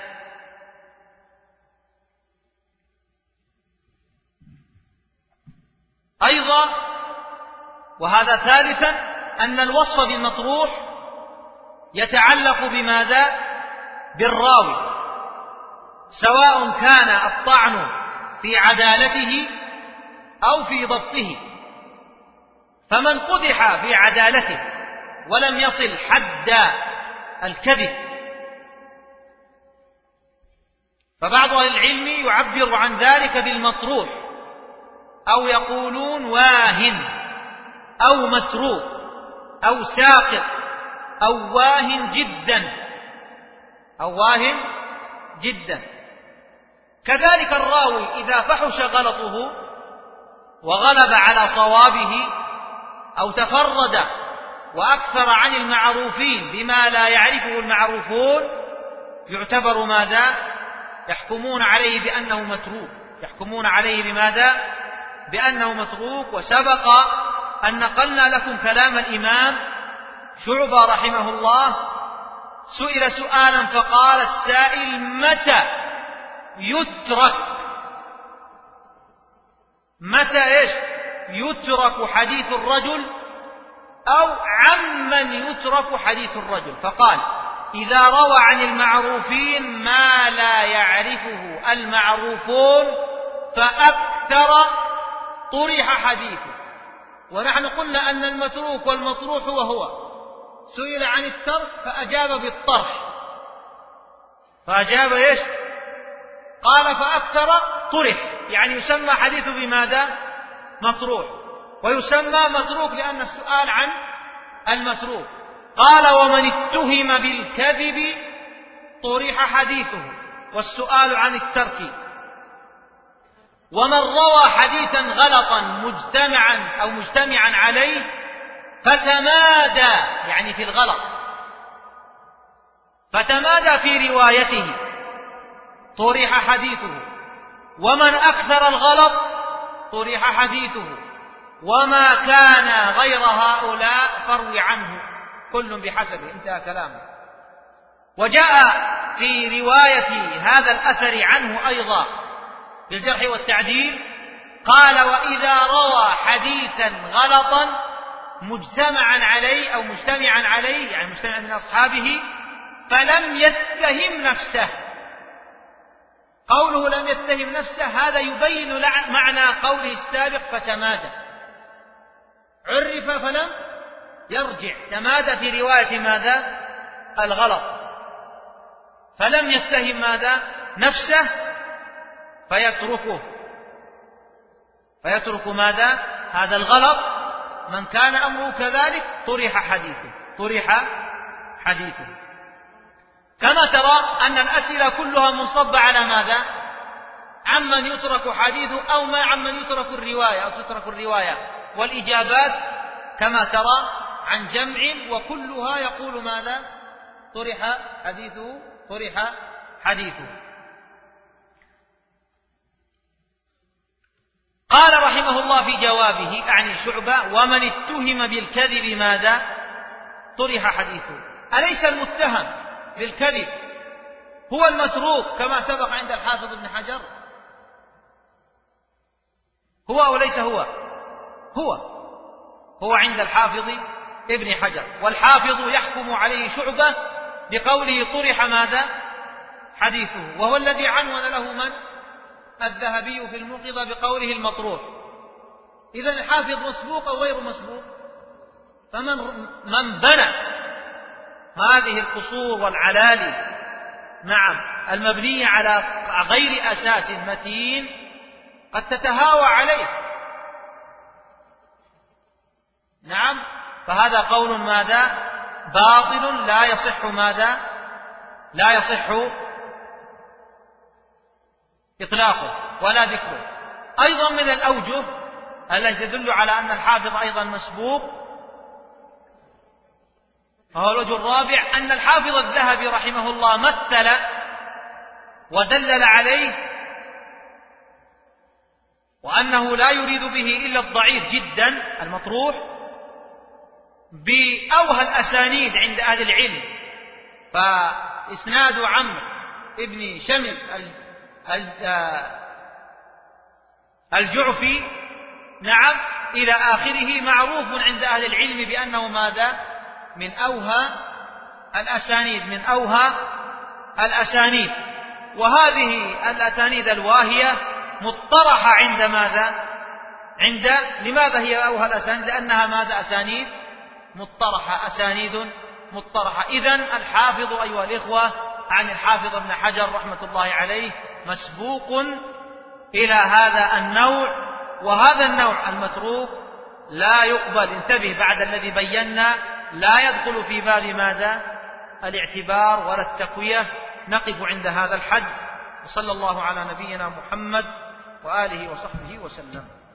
أيضا وهذا ثالثا أن الوصف بالمطروح يتعلق بماذا؟ بالراوي، سواء كان الطعن في عدالته أو في ضبطه. فمن قدح في عدالته ولم يصل حد الكذب، فبعض أهل العلم يعبر عن ذلك بالمطروح، أو يقولون واهن أو متروك أو ساقط أو واهن جدا، أو واهن جدا. كذلك الراوي إذا فحش غلطه وغلب على صوابه أو تفرد وأكثر عن المعروفين بما لا يعرفه المعروفون، يعتبر ماذا؟ يحكمون عليه بأنه متروك. يحكمون عليه بماذا؟ بأنه متروك. وسبق أن نقلنا لكم كلام الإمام شعبة رحمه الله، سئل سؤالا فقال السائل: متى يترك؟ متى إيش؟ يترك حديث الرجل، أو عمن يترك حديث الرجل؟ فقال: إذا روى عن المعروفين ما لا يعرفه المعروفون فأكثر طرح حديثه. ونحن قلنا أن المتروك والمطروح هو سئل عن الترك فأجاب بالطرح، فأجاب إيش؟ قال فأكثر طرح، يعني يسمى حديثه بماذا؟ مطروح، ويسمى متروك لأن السؤال عن المتروك. قال: ومن اتهم بالكذب طرح حديثه، والسؤال عن الترك. ومن روى حديثا غلطا مجتمعا أو مجتمعا عليه فتمادى، يعني في الغلط، فتمادى في روايته طرح حديثه. ومن أكثر الغلط طرح حديثه. وما كان غير هؤلاء فارو عنه، كل بحسبه. انتهى كلامه. وجاء في رواية هذا الأثر عنه أيضا في الجرح والتعديل، قال: وإذا روى حديثا غلطا مجتمعا عليه أو مجتمعا عليه، يعني مجتمعا من أصحابه، فلم يتهم نفسه. قوله لم يتهم نفسه هذا يبين معنى قوله السابق فتمادى، عرف فلم يرجع، تمادى في رواية ماذا؟ الغلط، فلم يتهم ماذا؟ نفسه، فيترك ماذا؟ هذا الغلط. من كان أمره كذلك طرح حديثه. كما ترى أن الأسئلة كلها منصبة على ماذا؟ عمن يترك حديثه أو ما عمن يترك الرواية أو تترك الرواية، والإجابات كما ترى عن جمع وكلها يقول ماذا؟ طرح حديثه. قال رحمه الله في جوابه عن شعبة: ومن اتهم بالكذب ماذا؟ طرح حديثه. أليس المتهم بالكذب هو المتروك كما سبق عند الحافظ ابن حجر؟ هو أو ليس هو؟ هو عند الحافظ ابن حجر، والحافظ يحكم عليه شعبة بقوله طرح ماذا؟ حديثه، وهو الذي عنون له من؟ الذهبي في الموقظة بقوله المطروح. إذن الحافظ مسبوق أو غير مسبوق؟ فمن بنى هذه القصور والعلالي المبنية على غير أساس متين قد تتهاوى عليه. فهذا قول ماذا؟ باطل لا يصح ماذا؟ لا يصح إطلاقه ولا ذكره. أيضا من الأوجه التي تدل على أن الحافظ أيضا مسبوق، وهو الوجه الرابع: أن الحافظ الذهبي رحمه الله مثل ودلل عليه، وأنه لا يريد به إلا الضعيف جدا المطروح بأوهى الأسانيد عند أهل العلم. فإسناد عمرو ابن شمل الجعفي إلى آخره معروف عند أهل العلم بأنه ماذا؟ من أوهى الأسانيد. وهذه الأسانيد الواهية مطرحة عند ماذا؟ لماذا هي أوهى الأسانيد؟ لأنها ماذا؟ أسانيد مطرحة. إذن الحافظ أيها الإخوة عن الحافظ ابن حجر رحمة الله عليه مسبوق إلى هذا النوع، وهذا النوع المتروك لا يقبل. انتبه، بعد الذي بينا لا يدخل في باب ماذا؟ الاعتبار ولا التقوية. نقف عند هذا الحد، وصلى الله على نبينا محمد وآله وصحبه وسلم.